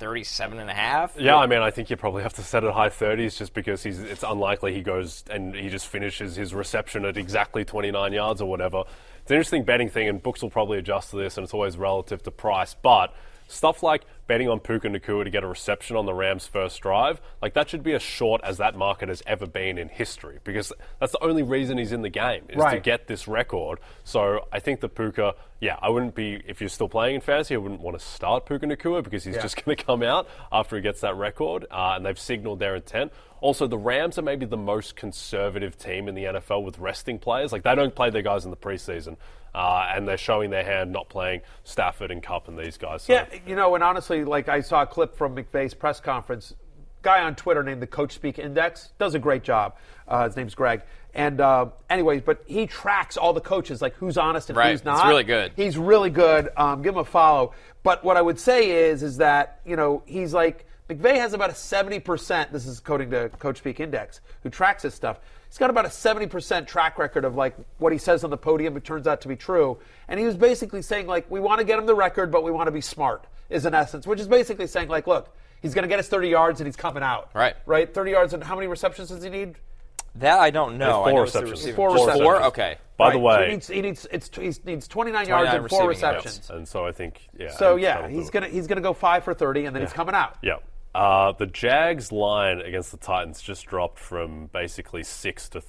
37.5. Yeah, I mean, I think you probably have to set it high 30s just because it's unlikely he goes and he just finishes his reception at exactly 29 yards or whatever. It's an interesting betting thing, and books will probably adjust to this, and it's always relative to price, but stuff like betting on Puka Nacua to get a reception on the Rams' first drive, like that should be as short as that market has ever been in history, because that's the only reason he's in the game, is to get this record. So I think the Puka, I wouldn't be, if you're still playing in fantasy, I wouldn't want to start Puka Nacua because he's just going to come out after he gets that record, and they've signaled their intent. Also, the Rams are maybe the most conservative team in the NFL with resting players. Like, they don't play their guys in the preseason, and they're showing their hand not playing Stafford and Kupp and these guys. So. Yeah, and honestly, like I saw a clip from McVay's press conference. Guy on Twitter named the Coach Speak Index does a great job. His name's Greg. And anyways, but he tracks all the coaches, like who's honest and who's not. It's really good. He's really good. Give him a follow. But what I would say is that, he's like, McVay has about a 70%, this is according to Coach Speak Index, who tracks this stuff. He's got about a 70% track record of like what he says on the podium. It turns out to be true. And he was basically saying like, we want to get him the record, but we want to be smart, is in essence, which is basically saying like, look, he's going to get us 30 yards and he's coming out. Right? 30 yards, and how many receptions does he need? That I don't know. 4 receptions. 4 receptions. 4? Okay. By the way, so he needs 29 yards and 4 receptions. Yes. And so I think, So he's gonna go 5 for 30, and then he's coming out. Yeah. The Jags line against the Titans just dropped from basically 6 to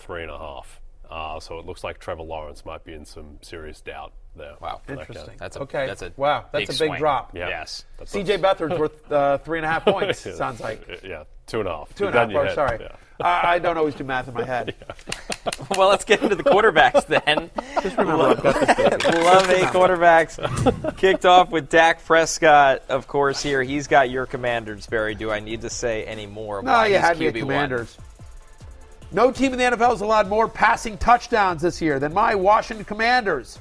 3.5. So it looks like Trevor Lawrence might be in some serious doubt there. Wow, interesting. That's a big big drop. Yeah. Yes. C.J. Beathard's worth 3.5 points. Sounds like 2.5. 2.5. Sorry, I don't always do math in my head. Well, let's get into the quarterbacks then. Just remember, I've got this baby. Love A quarterbacks. Kicked off with Dak Prescott, of course. Here he's got your Commanders. Barry, do I need to say any more? No, you had me at Commanders. No team in the NFL has allowed more passing touchdowns this year than my Washington Commanders.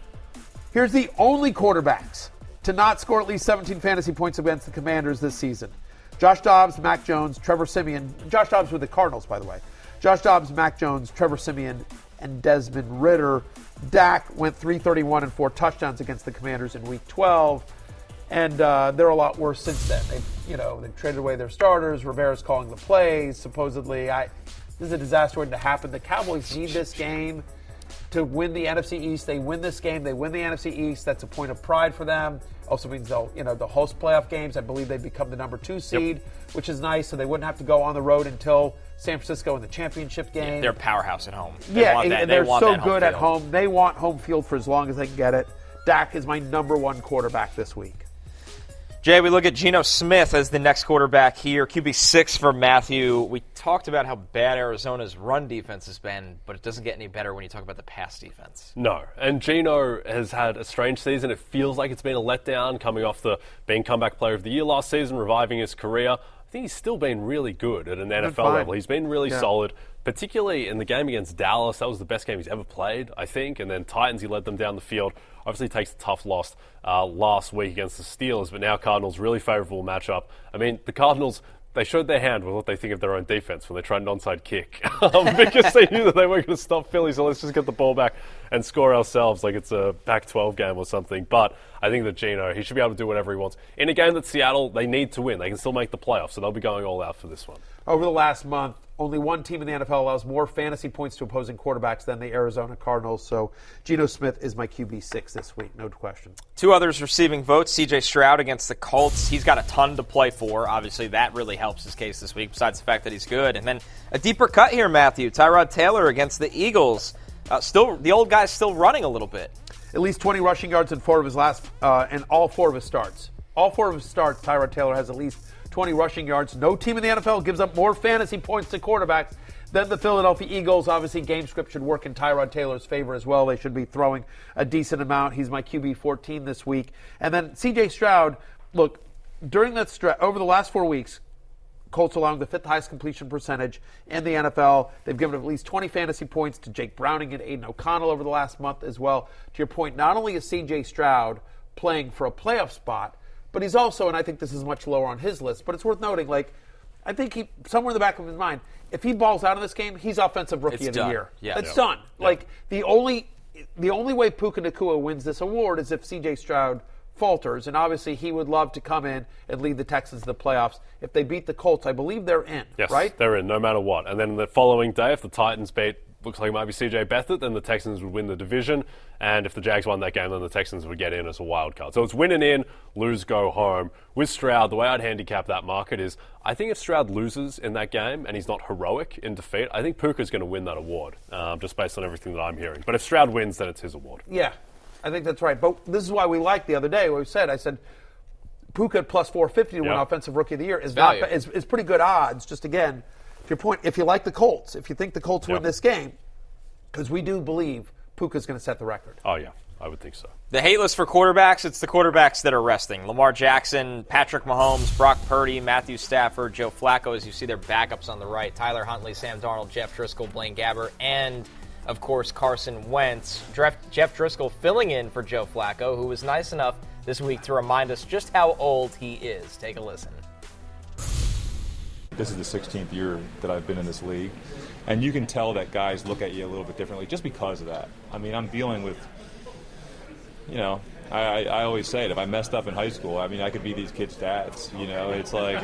Here's the only quarterbacks to not score at least 17 fantasy points against the Commanders this season. Josh Dobbs, Mac Jones, Trevor Siemian. Josh Dobbs with the Cardinals, by the way. Josh Dobbs, Mac Jones, Trevor Siemian, and Desmond Ridder. Dak went 331 and 4 touchdowns against the Commanders in Week 12. And they're a lot worse since then. They've traded away their starters. Rivera's calling the plays, supposedly. This is a disaster waiting to happen. The Cowboys need this game to win the NFC East. They win this game, they win the NFC East. That's a point of pride for them. Also means they'll host playoff games. I believe they become the number 2 seed, which is nice. So they wouldn't have to go on the road until San Francisco in the championship game. Yeah, they're a powerhouse at home. And they're so good at home. They want home field for as long as they can get it. Dak is my number 1 quarterback this week. Jay, we look at Geno Smith as the next quarterback here, QB6 for Matthew. We talked about how bad Arizona's run defense has been, but it doesn't get any better when you talk about the pass defense. No, and Geno has had a strange season. It feels like it's been a letdown coming off the being comeback player of the year last season, reviving his career. I think he's still been really good at an NFL level. He's been really solid, particularly in the game against Dallas. That was the best game he's ever played, I think. And then Titans, he led them down the field. Obviously takes a tough loss last week against the Steelers, but now Cardinals, really favorable matchup. I mean, the Cardinals, they showed their hand with what they think of their own defense when they tried an onside kick because they knew that they weren't going to stop Philly, so let's just get the ball back and score ourselves like it's a Pac-12 game or something. But I think that Geno, he should be able to do whatever he wants. In a game that Seattle, they need to win. They can still make the playoffs, so they'll be going all out for this one. Over the last month, only one team in the NFL allows more fantasy points to opposing quarterbacks than the Arizona Cardinals. So Geno Smith is my QB6 this week, no question. 2 others receiving votes. C.J. Stroud against the Colts. He's got a ton to play for. Obviously, that really helps his case this week, besides the fact that he's good. And then a deeper cut here, Matthew. Tyrod Taylor against the Eagles. The old guy's still running a little bit. At least 20 rushing yards in 4 of his and all 4 of his starts. All 4 of his starts, Tyrod Taylor has at least 20 rushing yards. No team in the NFL gives up more fantasy points to quarterbacks than the Philadelphia Eagles. Obviously, game script should work in Tyrod Taylor's favor as well. They should be throwing a decent amount. He's my QB 14 this week. And then C.J. Stroud, look, during that stretch, over the last 4 weeks, Colts allowing the 5th highest completion percentage in the NFL. They've given at least 20 fantasy points to Jake Browning and Aiden O'Connell over the last month as well. To your point, not only is C.J. Stroud playing for a playoff spot, but he's also, and I think this is much lower on his list, but it's worth noting, I think he, somewhere in the back of his mind, if he balls out of this game, he's offensive rookie of the year. Yeah. It's done. Yeah. The only way Puka Nacua wins this award is if C.J. Stroud falters, and obviously he would love to come in and lead the Texans to the playoffs. If they beat the Colts, I believe they're in, right? Yes, they're in, no matter what. And then the following day, if the Titans beat, looks like it might be C.J. Beathard, then the Texans would win the division. And if the Jags won that game, then the Texans would get in as a wild card. So it's win and in, lose, go home. With Stroud, the way I'd handicap that market is, I think if Stroud loses in that game and he's not heroic in defeat, I think Puka's going to win that award, just based on everything that I'm hearing. But if Stroud wins, then it's his award. Yeah, I think that's right. But this is why we liked the other day. I said Puka at plus 450 to win Offensive Rookie of the Year is pretty good odds. Just again, to your point, if you like the Colts, if you think the Colts win this game, because we do believe Puka's going to set the record. Oh, yeah, I would think so. The hate list for quarterbacks, it's the quarterbacks that are resting. Lamar Jackson, Patrick Mahomes, Brock Purdy, Matthew Stafford, Joe Flacco, as you see their backups on the right, Tyler Huntley, Sam Darnold, Jeff Driscoll, Blaine Gabbert, and, of course, Carson Wentz. Jeff Driscoll filling in for Joe Flacco, who was nice enough this week to remind us just how old he is. Take a listen. This is the 16th year that I've been in this league, and you can tell that guys look at you a little bit differently just because of that. I mean, I'm dealing with, I always say it, if I messed up in high school, I mean, I could be these kids' dads, it's like,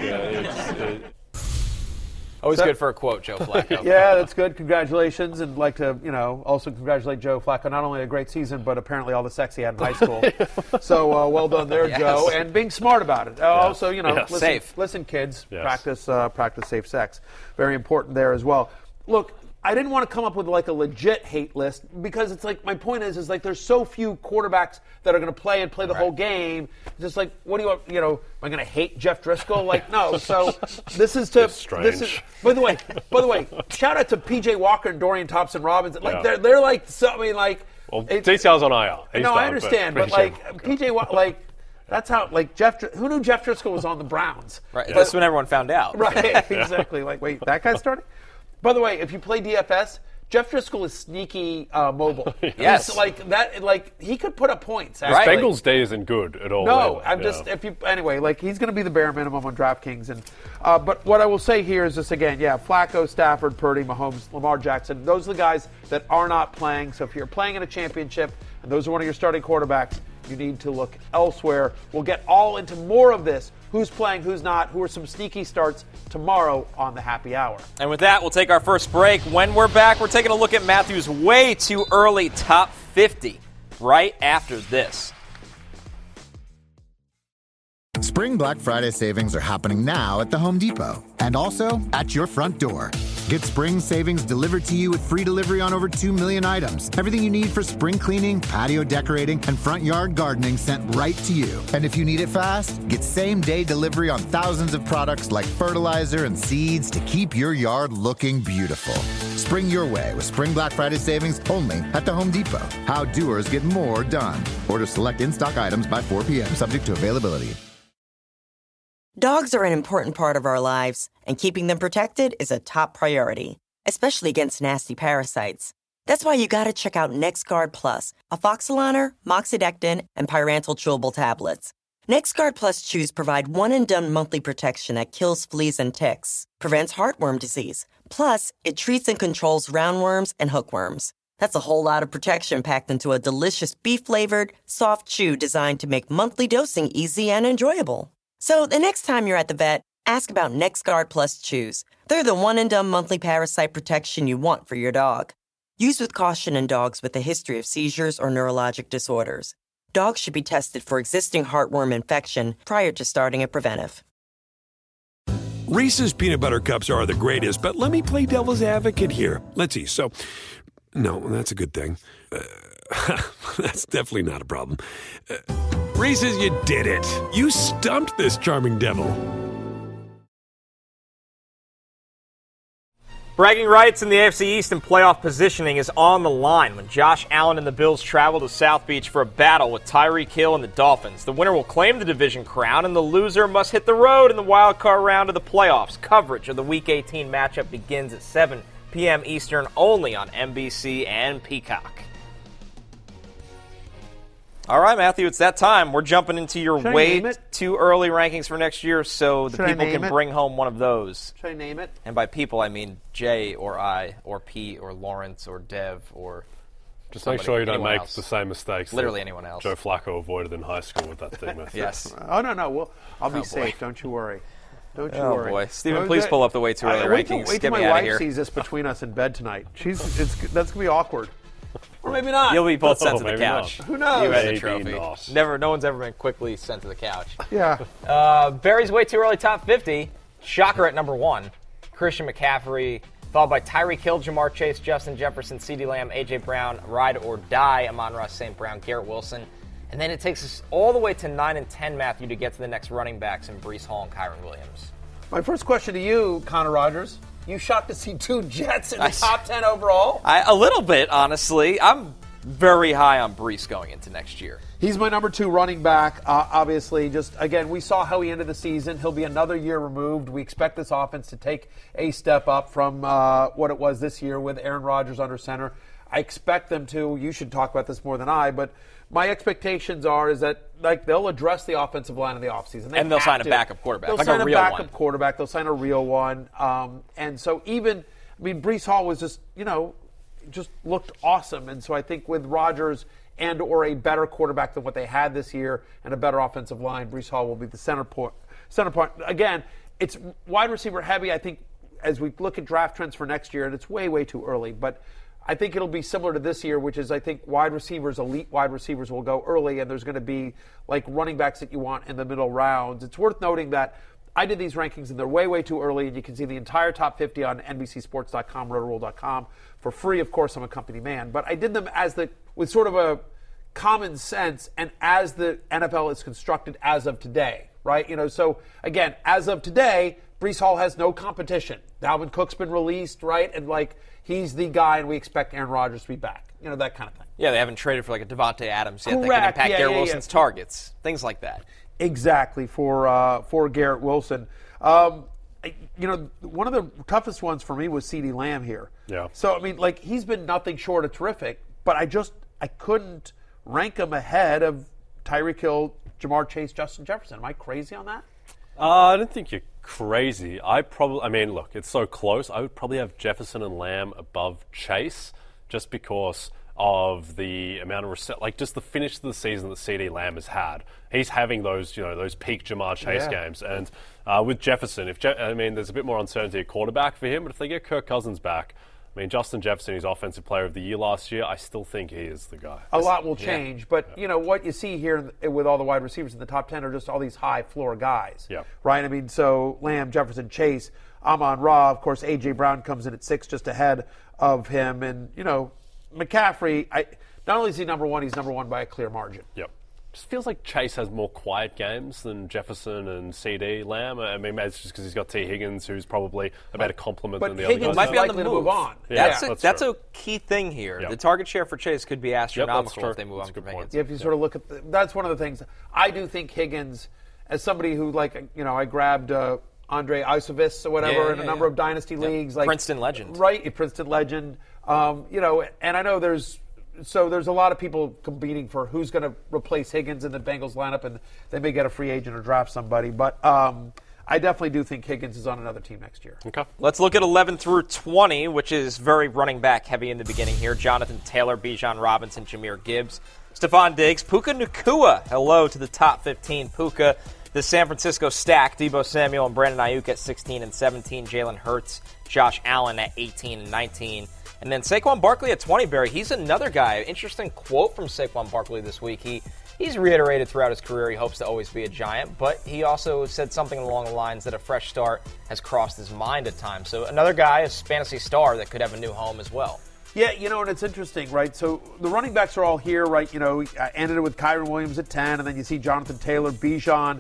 Always good for a quote, Joe Flacco. Yeah, that's good. Congratulations. And like to, also congratulate Joe Flacco. Not only a great season, but apparently all the sex he had in high school. So well done there, Joe. And being smart about it. Also, listen, kids, practice safe sex. Very important there as well. Look, I didn't want to come up with like a legit hate list because it's like my point is like there's so few quarterbacks that are going to play the whole game. Just like, what do you want? Am I going to hate Jeff Driscoll? Like, no. So this is to. Strange. This is, by the way, shout out to P.J. Walker and Dorian Thompson-Robinson. Like they're like so. I mean, like. Well, DCL's on IR. I understand, but like P.J. Walker, that's how who knew Jeff Driscoll was on the Browns? Right. That's when everyone found out. Right. Exactly. Like, wait, that guy's starting. By the way, if you play DFS, Jeff Driscoll is sneaky mobile. Yes. He's like that. Like he could put up points. Right. Bengals day isn't good at all. No, either. Anyway, like he's going to be the bare minimum on DraftKings. And but what I will say here is this again. Yeah, Flacco, Stafford, Purdy, Mahomes, Lamar Jackson. Those are the guys that are not playing. So if you're playing in a championship and those are one of your starting quarterbacks, you need to look elsewhere. We'll get all into more of this. Who's playing, who's not, who are some sneaky starts tomorrow on the Happy Hour. And with that, we'll take our first break. When we're back, we're taking a look at Matthew's way too early top 50 right after this. Spring Black Friday savings are happening now at the Home Depot and also at your front door. Get spring savings delivered to you with free delivery on over 2 million items. Everything you need for spring cleaning, patio decorating, and front yard gardening sent right to you. And if you need it fast, get same-day delivery on thousands of products like fertilizer and seeds to keep your yard looking beautiful. Spring your way with Spring Black Friday savings only at the Home Depot. How doers get more done. Order select in-stock items by 4 p.m. subject to availability. Dogs are an important part of our lives, and keeping them protected is a top priority, especially against nasty parasites. That's why you gotta check out NexGard Plus, Afoxolaner, Moxidectin, and Pyrantel chewable tablets. NexGard Plus chews provide one-and-done monthly protection that kills fleas and ticks, prevents heartworm disease. Plus, it treats and controls roundworms and hookworms. That's a whole lot of protection packed into a delicious beef-flavored, soft chew designed to make monthly dosing easy and enjoyable. So the next time you're at the vet, ask about NexGard Plus Chews. They're the one-and-done monthly parasite protection you want for your dog. Use with caution in dogs with a history of seizures or neurologic disorders. Dogs should be tested for existing heartworm infection prior to starting a preventive. Reese's Peanut Butter Cups are the greatest, but let me play devil's advocate here. Let's see. So, no, that's a good thing. That's definitely not a problem. Reese's, you did it. You stumped this charming devil. Bragging rights in the AFC East and playoff positioning is on the line when Josh Allen and the Bills travel to South Beach for a battle with Tyreek Hill and the Dolphins. The winner will claim the division crown, and the loser must hit the road in the wild card round of the playoffs. Coverage of the Week 18 matchup begins at 7 p.m. Eastern only on NBC and Peacock. All right, Matthew, it's that time. We're jumping into your way too early rankings for next year so the people can bring home one of those. Should I name it? And by people, I mean Jay or I or Pete or Lawrence or Dev or just make sure you don't make the same mistakes. Literally anyone else. Joe Flacco avoided in high school with that thing. Yes. Oh, no. Well, I'll be safe. Don't you worry. Don't you worry. Oh, boy. Stephen, please pull up the way too early rankings. Wait till my wife sees this between us in bed tonight. That's going to be awkward. Or maybe not. You'll be both sent to the couch. Not. Who knows? You had the trophy. No one's ever been quickly sent to the couch. Yeah. Barry's way too early top 50. Shocker at number 1. Christian McCaffrey, followed by Tyreek Hill, Jamar Chase, Justin Jefferson, CeeDee Lamb, A.J. Brown, Ride or Die, Amon-Ra St. Brown, Garrett Wilson. And then it takes us all the way to 9 and 10, Matthew, to get to the next running backs in Breece Hall and Kyron Williams. My first question to you, Connor Rogers. You shocked to see 2 Jets in the top 10 overall? A little bit, honestly. I'm very high on Breece going into next year. He's my number 2 running back, obviously. Just, again, we saw how he ended the season. He'll be another year removed. We expect this offense to take a step up from what it was this year with Aaron Rodgers under center. I expect them to. You should talk about this more than I, but my expectations is that they'll address the offensive line in the offseason. And they'll sign a backup quarterback. They'll sign a backup quarterback. They'll sign a real one. And so Breece Hall was just looked awesome. And so I think with Rodgers and or a better quarterback than what they had this year and a better offensive line, Breece Hall will be the center point. Again, it's wide receiver heavy. I think as we look at draft trends for next year, and it's way, way too early, but I think it'll be similar to this year, which is I think elite wide receivers will go early, and there's going to be like running backs that you want in the middle rounds. It's worth noting that I did these rankings, and they're way, way too early, and you can see the entire top 50 on NBCSports.com, Roto-Roll.com for free. Of course, I'm a company man, but I did them with sort of a common sense and as the NFL is constructed as of today, right? So again, as of today, Breece Hall has no competition. Dalvin Cook's been released, right? And he's the guy, and we expect Aaron Rodgers to be back. That kind of thing. Yeah, they haven't traded for a Devontae Adams yet. Correct. That could impact Garrett Wilson's targets, things like that. Exactly, for Garrett Wilson. one of the toughest ones for me was CeeDee Lamb here. Yeah. So, I mean, like, he's been nothing short of terrific, but I couldn't rank him ahead of Tyreek Hill, Jamar Chase, Justin Jefferson. Am I crazy on that? I don't think you're crazy. Look, it's so close. I would probably have Jefferson and Lamb above Chase just because of the amount of just the finish of the season that CeeDee Lamb has had. He's having those peak Jamar Chase games, and with Jefferson, there's a bit more uncertainty at quarterback for him. But if they get Kirk Cousins back, Justin Jefferson, he's Offensive Player of the Year last year. I still think he is the guy. A lot will change, but what you see here with all the wide receivers in the top 10 are just all these high floor guys. Yeah. Right. So Lamb, Jefferson, Chase, Amon-Ra, of course, A.J. Brown comes in at 6, just ahead of him, and McCaffrey, not only is he number one, he's number one by a clear margin. Yep. Just feels like Chase has more quiet games than Jefferson and CeeDee Lamb. It's just because he's got T. Higgins, who's probably a better complement than the Higgins other guys. Might be on the move. On. Yeah, That's a key thing here. Yep. The target share for Chase could be astronomical if they move that's on a good from point. Higgins. If you sort of look at that's one of the things. I do think Higgins, as somebody who, I grabbed Andre Isovis or whatever in a number of dynasty leagues. Princeton legend. Right, a Princeton legend. And I know there's a lot of people competing for who's going to replace Higgins in the Bengals lineup, and they may get a free agent or draft somebody. But I definitely do think Higgins is on another team next year. Okay. Let's look at 11 through 20, which is very running back heavy in the beginning here. Jonathan Taylor, Bijan Robinson, Jahmyr Gibbs, Stephon Diggs, Puka Nacua. Hello to the top 15. Puka, the San Francisco stack, Deebo Samuel and Brandon Ayuk at 16 and 17, Jalen Hurts, Josh Allen at 18 and 19. And then Saquon Barkley at 20, Barry. He's another guy. Interesting quote from Saquon Barkley this week. He's reiterated throughout his career he hopes to always be a Giant, but he also said something along the lines that a fresh start has crossed his mind at times. So another guy, a fantasy star, that could have a new home as well. Yeah, and it's interesting, right? So the running backs are all here, right? I ended it with Kyren Williams at 10, and then you see Jonathan Taylor, Bijan.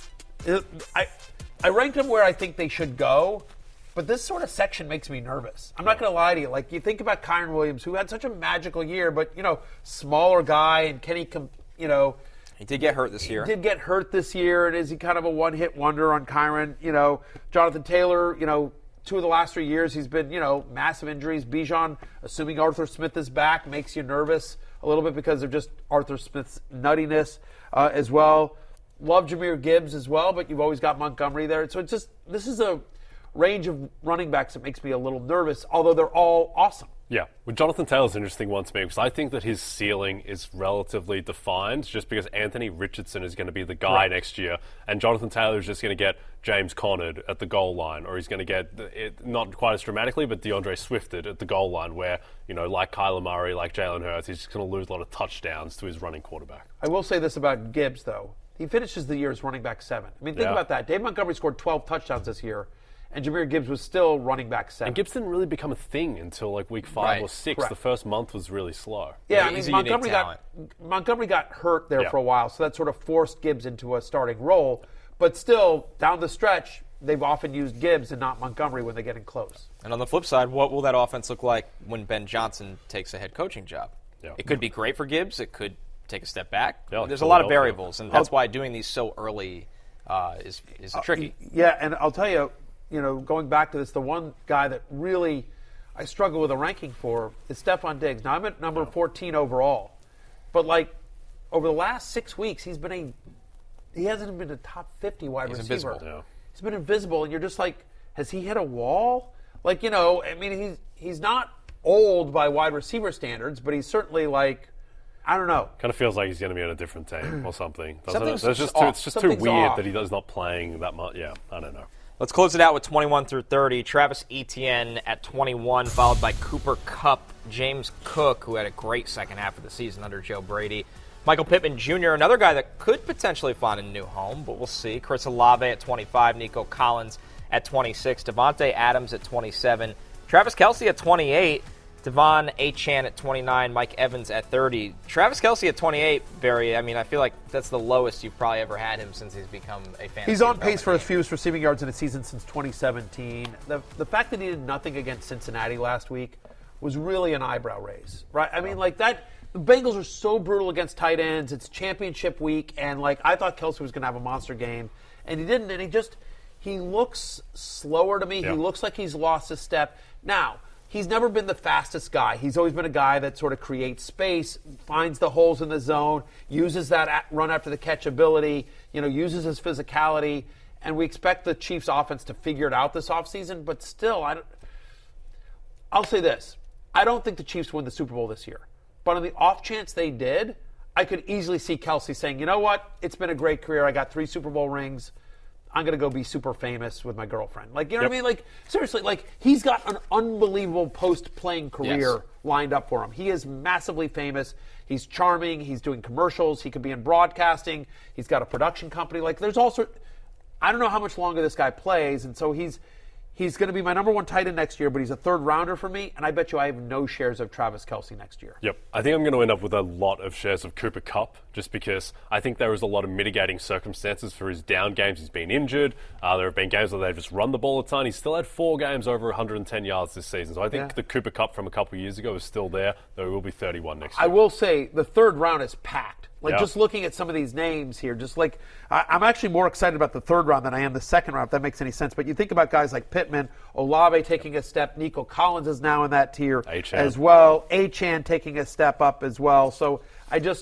I ranked them where I think they should go, but this sort of section makes me nervous. I'm not going to lie to you. Like, you think about Kyren Williams, who had such a magical year, but, smaller guy, and can he, He did get hurt this year. He did get hurt this year, and is he kind of a one-hit wonder on Kyren? Jonathan Taylor, 2 of the last 3 years, he's been, massive injuries. Bijan, assuming Arthur Smith is back, makes you nervous a little bit because of just Arthur Smith's nuttiness as well. Love Jahmyr Gibbs as well, but you've always got Montgomery there. So this is a range of running backs that makes me a little nervous, although they're all awesome. Yeah, well, Jonathan Taylor's an interesting one to me because I think that his ceiling is relatively defined just because Anthony Richardson is going to be the guy next year, and Jonathan Taylor is just going to get James Connered at the goal line, or he's going to get, not quite as dramatically, but DeAndre Swifted at the goal line where, like Kyler Murray, like Jalen Hurts, he's just going to lose a lot of touchdowns to his running quarterback. I will say this about Gibbs, though. He finishes the year as running back 7. I mean, think about that. Dave Montgomery scored 12 touchdowns this year, and Jahmyr Gibbs was still running back 7. And Gibbs didn't really become a thing until week 5 or 6. Correct. The first month was really slow. Yeah, Montgomery got hurt there for a while, so that sort of forced Gibbs into a starting role. But still, down the stretch, they've often used Gibbs and not Montgomery when they get in close. And on the flip side, what will that offense look like when Ben Johnson takes a head coaching job? Yeah. It could be great for Gibbs. It could take a step back. Yeah, There's a lot of variables, and that's why doing these so early is tricky. Yeah, and I'll tell you, going back to this, the one guy that really I struggle with a ranking for is Stephon Diggs. Now, I'm at number 14 overall, but over the last 6 weeks, he hasn't been a top 50 wide receiver. Invisible. Yeah. He's been invisible, and you're just like, has he hit a wall? He's not old by wide receiver standards, but he's certainly I don't know. Kind of feels like he's going to be on a different team or something. Something's It's just too weird off. that he's not playing that much. Yeah, I don't know. Let's close it out with 21 through 30. Travis Etienne at 21, followed by Cooper Kupp, James Cook, who had a great second half of the season under Joe Brady, Michael Pittman Jr., another guy that could potentially find a new home, but we'll see. Chris Olave at 25, Nico Collins at 26, Devontae Adams at 27, Travis Kelce at 28, Devon Achane at 29, Mike Evans at 30. Travis Kelce at 28, Barry, I feel like that's the lowest you've probably ever had him since he's become a fan. He's on pace for his fewest receiving yards in a season since 2017. The fact that he did nothing against Cincinnati last week was really an eyebrow raise, right? That. The Bengals are so brutal against tight ends. It's championship week, and I thought Kelce was going to have a monster game, and he didn't. And he looks slower to me. Yeah. He looks like he's lost his step. Now, he's never been the fastest guy. He's always been a guy that sort of creates space, finds the holes in the zone, uses that run after the catch ability, uses his physicality. And we expect the Chiefs offense to figure it out this offseason. But still, I'll say this. I don't think the Chiefs win the Super Bowl this year. But on the off chance they did, I could easily see Kelsey saying, you know what? It's been a great career. I got 3 Super Bowl rings. I'm going to go be super famous with my girlfriend. Like, you know what I mean? Like, seriously, like, he's got an unbelievable post-playing career lined up for him. He is massively famous. He's charming. He's doing commercials. He could be in broadcasting. He's got a production company. Like, there's all sorts. I don't know how much longer this guy plays, and so he's going to be my number 1 tight end next year, but he's a third rounder for me, and I bet you I have no shares of Travis Kelce next year. Yep. I think I'm going to end up with a lot of shares of Cooper Kupp, just because I think there is a lot of mitigating circumstances for his down games. He's been injured. There have been games where they've just run the ball a ton. He's still had 4 games over 110 yards this season. So I think the Cooper Kupp from a couple of years ago is still there, though he will be 31 next year. I will say the third round is packed. Like, just looking at some of these names here, just like, I'm actually more excited about the third round than I am the second round, if that makes any sense. But you think about guys like Pittman, Olave taking a step, Nico Collins is now in that tier as well, Achane taking a step up as well. So I just,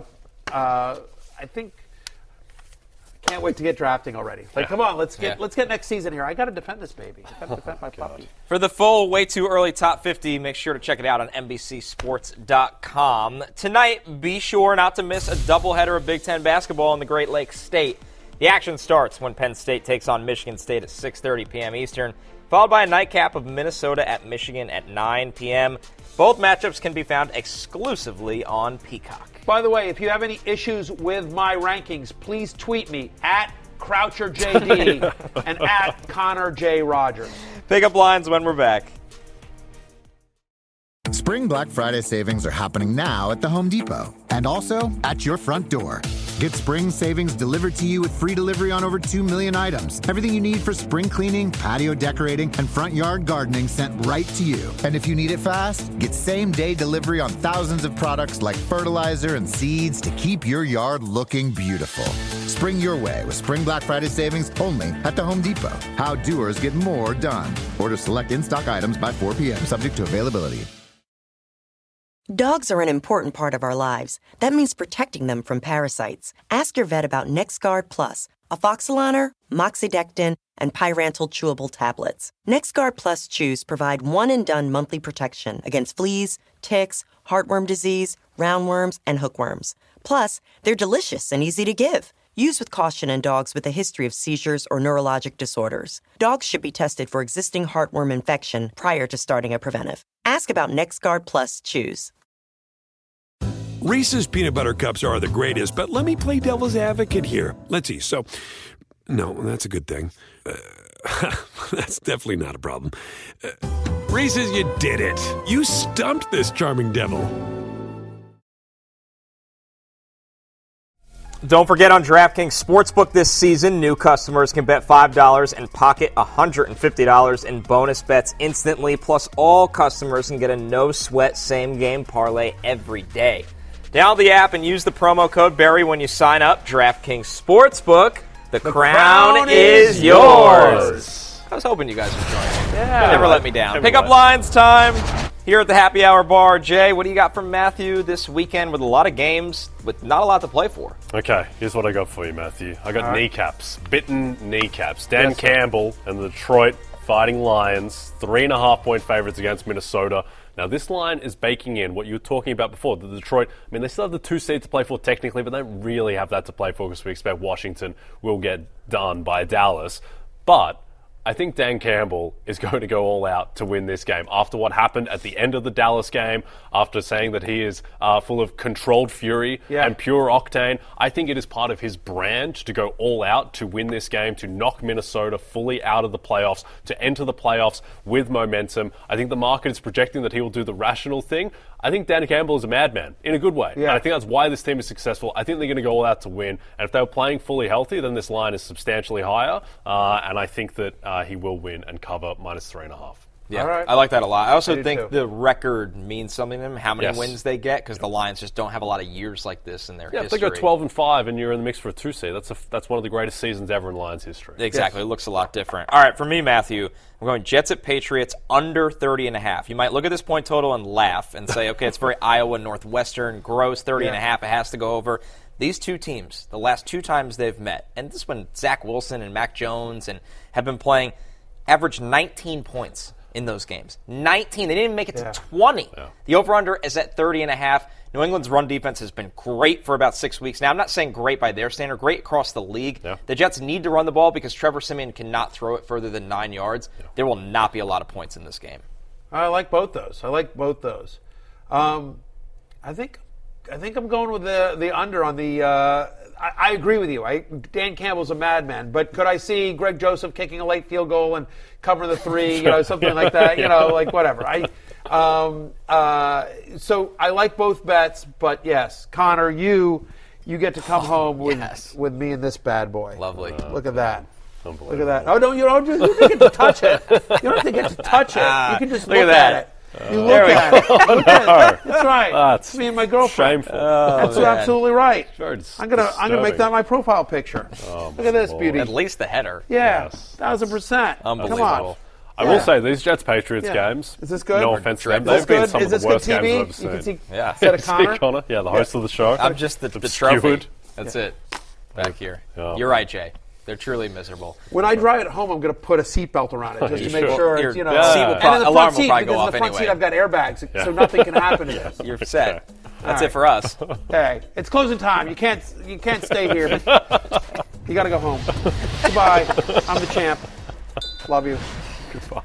I think, can't wait to get drafting already. Like, come on, let's get next season here. I got to defend this baby. I got to defend my puppy. For the full Way Too Early Top 50, make sure to check it out on NBCSports.com. Tonight, be sure not to miss a doubleheader of Big Ten basketball in the Great Lakes State. The action starts when Penn State takes on Michigan State at 6:30 p.m. Eastern, followed by a nightcap of Minnesota at Michigan at 9 p.m. Both matchups can be found exclusively on Peacock. By the way, if you have any issues with my rankings, please tweet me at CroucherJD and at Connor J. Rogers. Pick up lines when we're back. Spring Black Friday savings are happening now at the Home Depot and also at your front door. Get spring savings delivered to you with free delivery on over 2 million items. Everything you need for spring cleaning, patio decorating, and front yard gardening sent right to you. And if you need it fast, get same-day delivery on thousands of products like fertilizer and seeds to keep your yard looking beautiful. Spring your way with Spring Black Friday savings only at the Home Depot. How doers get more done. Order select in-stock items by 4 p.m. subject to availability. Dogs are an important part of our lives. That means protecting them from parasites. Ask your vet about NexGard Plus, Afoxolaner, Moxidectin, and Pyrantel chewable tablets. NexGard Plus chews provide one-and-done monthly protection against fleas, ticks, heartworm disease, roundworms, and hookworms. Plus, they're delicious and easy to give. Use with caution in dogs with a history of seizures or neurologic disorders. Dogs should be tested for existing heartworm infection prior to starting a preventive. Ask about NexGard Plus Chews. Reese's Peanut Butter Cups are the greatest, but let me play devil's advocate here. Let's see. So, no, that's a good thing. That's definitely not a problem. Reese's, you did it. You stumped this charming devil. Don't forget, on DraftKings Sportsbook this season, new customers can bet $5 and pocket $150 in bonus bets instantly. Plus, all customers can get a no-sweat same-game parlay every day. Download the app and use the promo code Barry when you sign up. DraftKings Sportsbook, the crown is yours. I was hoping you guys would join me. Yeah, never let me down. Pick up lines time here at the Happy Hour Bar. Jay, what do you got from Matthew this weekend with a lot of games with not a lot to play for? Okay, here's what I got for you, Matthew. I got kneecaps, bitten kneecaps. Dan Campbell and the Detroit Fighting Lions, 3.5-point favorites against Minnesota. Now, this line is baking in what you were talking about before. The Detroit, I mean, they still have the 2 seed to play for technically, but they don't really have that to play for because we expect Washington will get done by Dallas. But I think Dan Campbell is going to go all out to win this game. After what happened at the end of the Dallas game, after saying that he is full of controlled fury and pure octane, I think it is part of his brand to go all out to win this game, to knock Minnesota fully out of the playoffs, to enter the playoffs with momentum. I think the market is projecting that he will do the rational thing. I think Dan Campbell is a madman, in a good way. Yeah. And I think that's why this team is successful. I think they're going to go all out to win. And if they were playing fully healthy, then this line is substantially higher. And I think that he will win and cover -3.5. Yeah, All right. I like that a lot. I also think too. the record means something to them, how many Yes. wins they get, because the Lions just don't have a lot of years like this in their Yeah, if history. they go 12-5 and you're in the mix for a 2 seed, that's one of the greatest seasons ever in Lions history. Exactly. It looks a lot different. All right, for me, Matthew, I'm going Jets at Patriots under 30.5. You might look at this point total and laugh and say, okay, it's very Iowa, Northwestern, gross, 30.5. It has to go over. These two teams, the last 2 times they've met, and this when Zach Wilson and Mac Jones and have been playing, averaged 19 points in those games. 19. They didn't even make it to 20. Yeah. The over-under is at 30.5. New England's run defense has been great for about 6 weeks. Now, I'm not saying great by their standard, great across the league. Yeah. The Jets need to run the ball because Trevor Siemian cannot throw it further than 9 yards. Yeah. There will not be a lot of points in this game. I like both those. I think I'm going with the under on the. I agree with you. Dan Campbell's a madman, but could I see Greg Joseph kicking a late field goal and covering the 3, something like that? Like whatever. So I like both bets, but yes, Connor, you get to come home with me and this bad boy. Lovely. Look at that. Look at that. Oh, you don't get to touch it. You don't have to get to touch it. You can just look at it. You look at it. Look at it. That's right. That's me and my girlfriend. Shameful. That's absolutely right. Very I'm gonna make that my profile picture. Look at this beauty. At least the header. Yeah, Yes. 1000%. Unbelievable. Come on. I will say, these Jets-Patriots games, Is this good? no offense to them, Is this they've been good? some Is of the this good worst games I've TV? ever You seen. can see Yeah. instead of See Connor. the host of the show. I'm just the obscured. trophy. That's it. Back here. Yeah. You're right, Jay. They're truly miserable. When I drive it home, I'm going to put a seatbelt around it just You to make should. sure Your it's, seat will and in the alarm front will seat, probably go because in off the front seat anyway. I've got airbags, so nothing can happen to this. You're set. That's right. it for us. Hey, it's closing time. You can't stay here, but you got to go home. Goodbye. I'm the champ. Love you. Goodbye.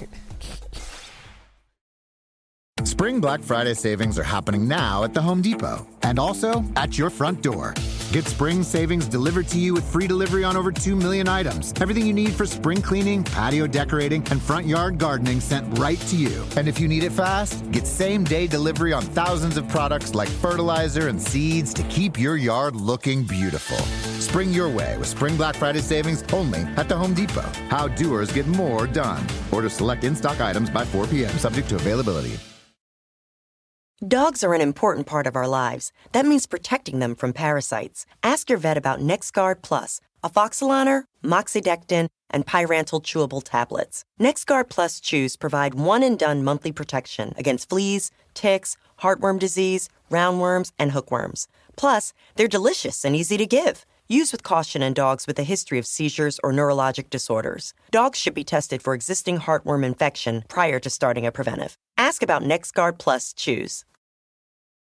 Spring Black Friday savings are happening now at the Home Depot and also at your front door. Get spring savings delivered to you with free delivery on over 2 million items. Everything you need for spring cleaning, patio decorating, and front yard gardening sent right to you. And if you need it fast, get same-day delivery on thousands of products like fertilizer and seeds to keep your yard looking beautiful. Spring your way with Spring Black Friday savings only at the Home Depot. How doers get more done. Order select in-stock items by 4 p.m. subject to availability. Dogs are an important part of our lives. That means protecting them from parasites. Ask your vet about NexGard Plus, Afoxolaner, Moxidectin, and Pyrantel chewable tablets. NexGard Plus chews provide one-and-done monthly protection against fleas, ticks, heartworm disease, roundworms, and hookworms. Plus, they're delicious and easy to give. Use with caution in dogs with a history of seizures or neurologic disorders. Dogs should be tested for existing heartworm infection prior to starting a preventive. Ask about NexGard Plus chews.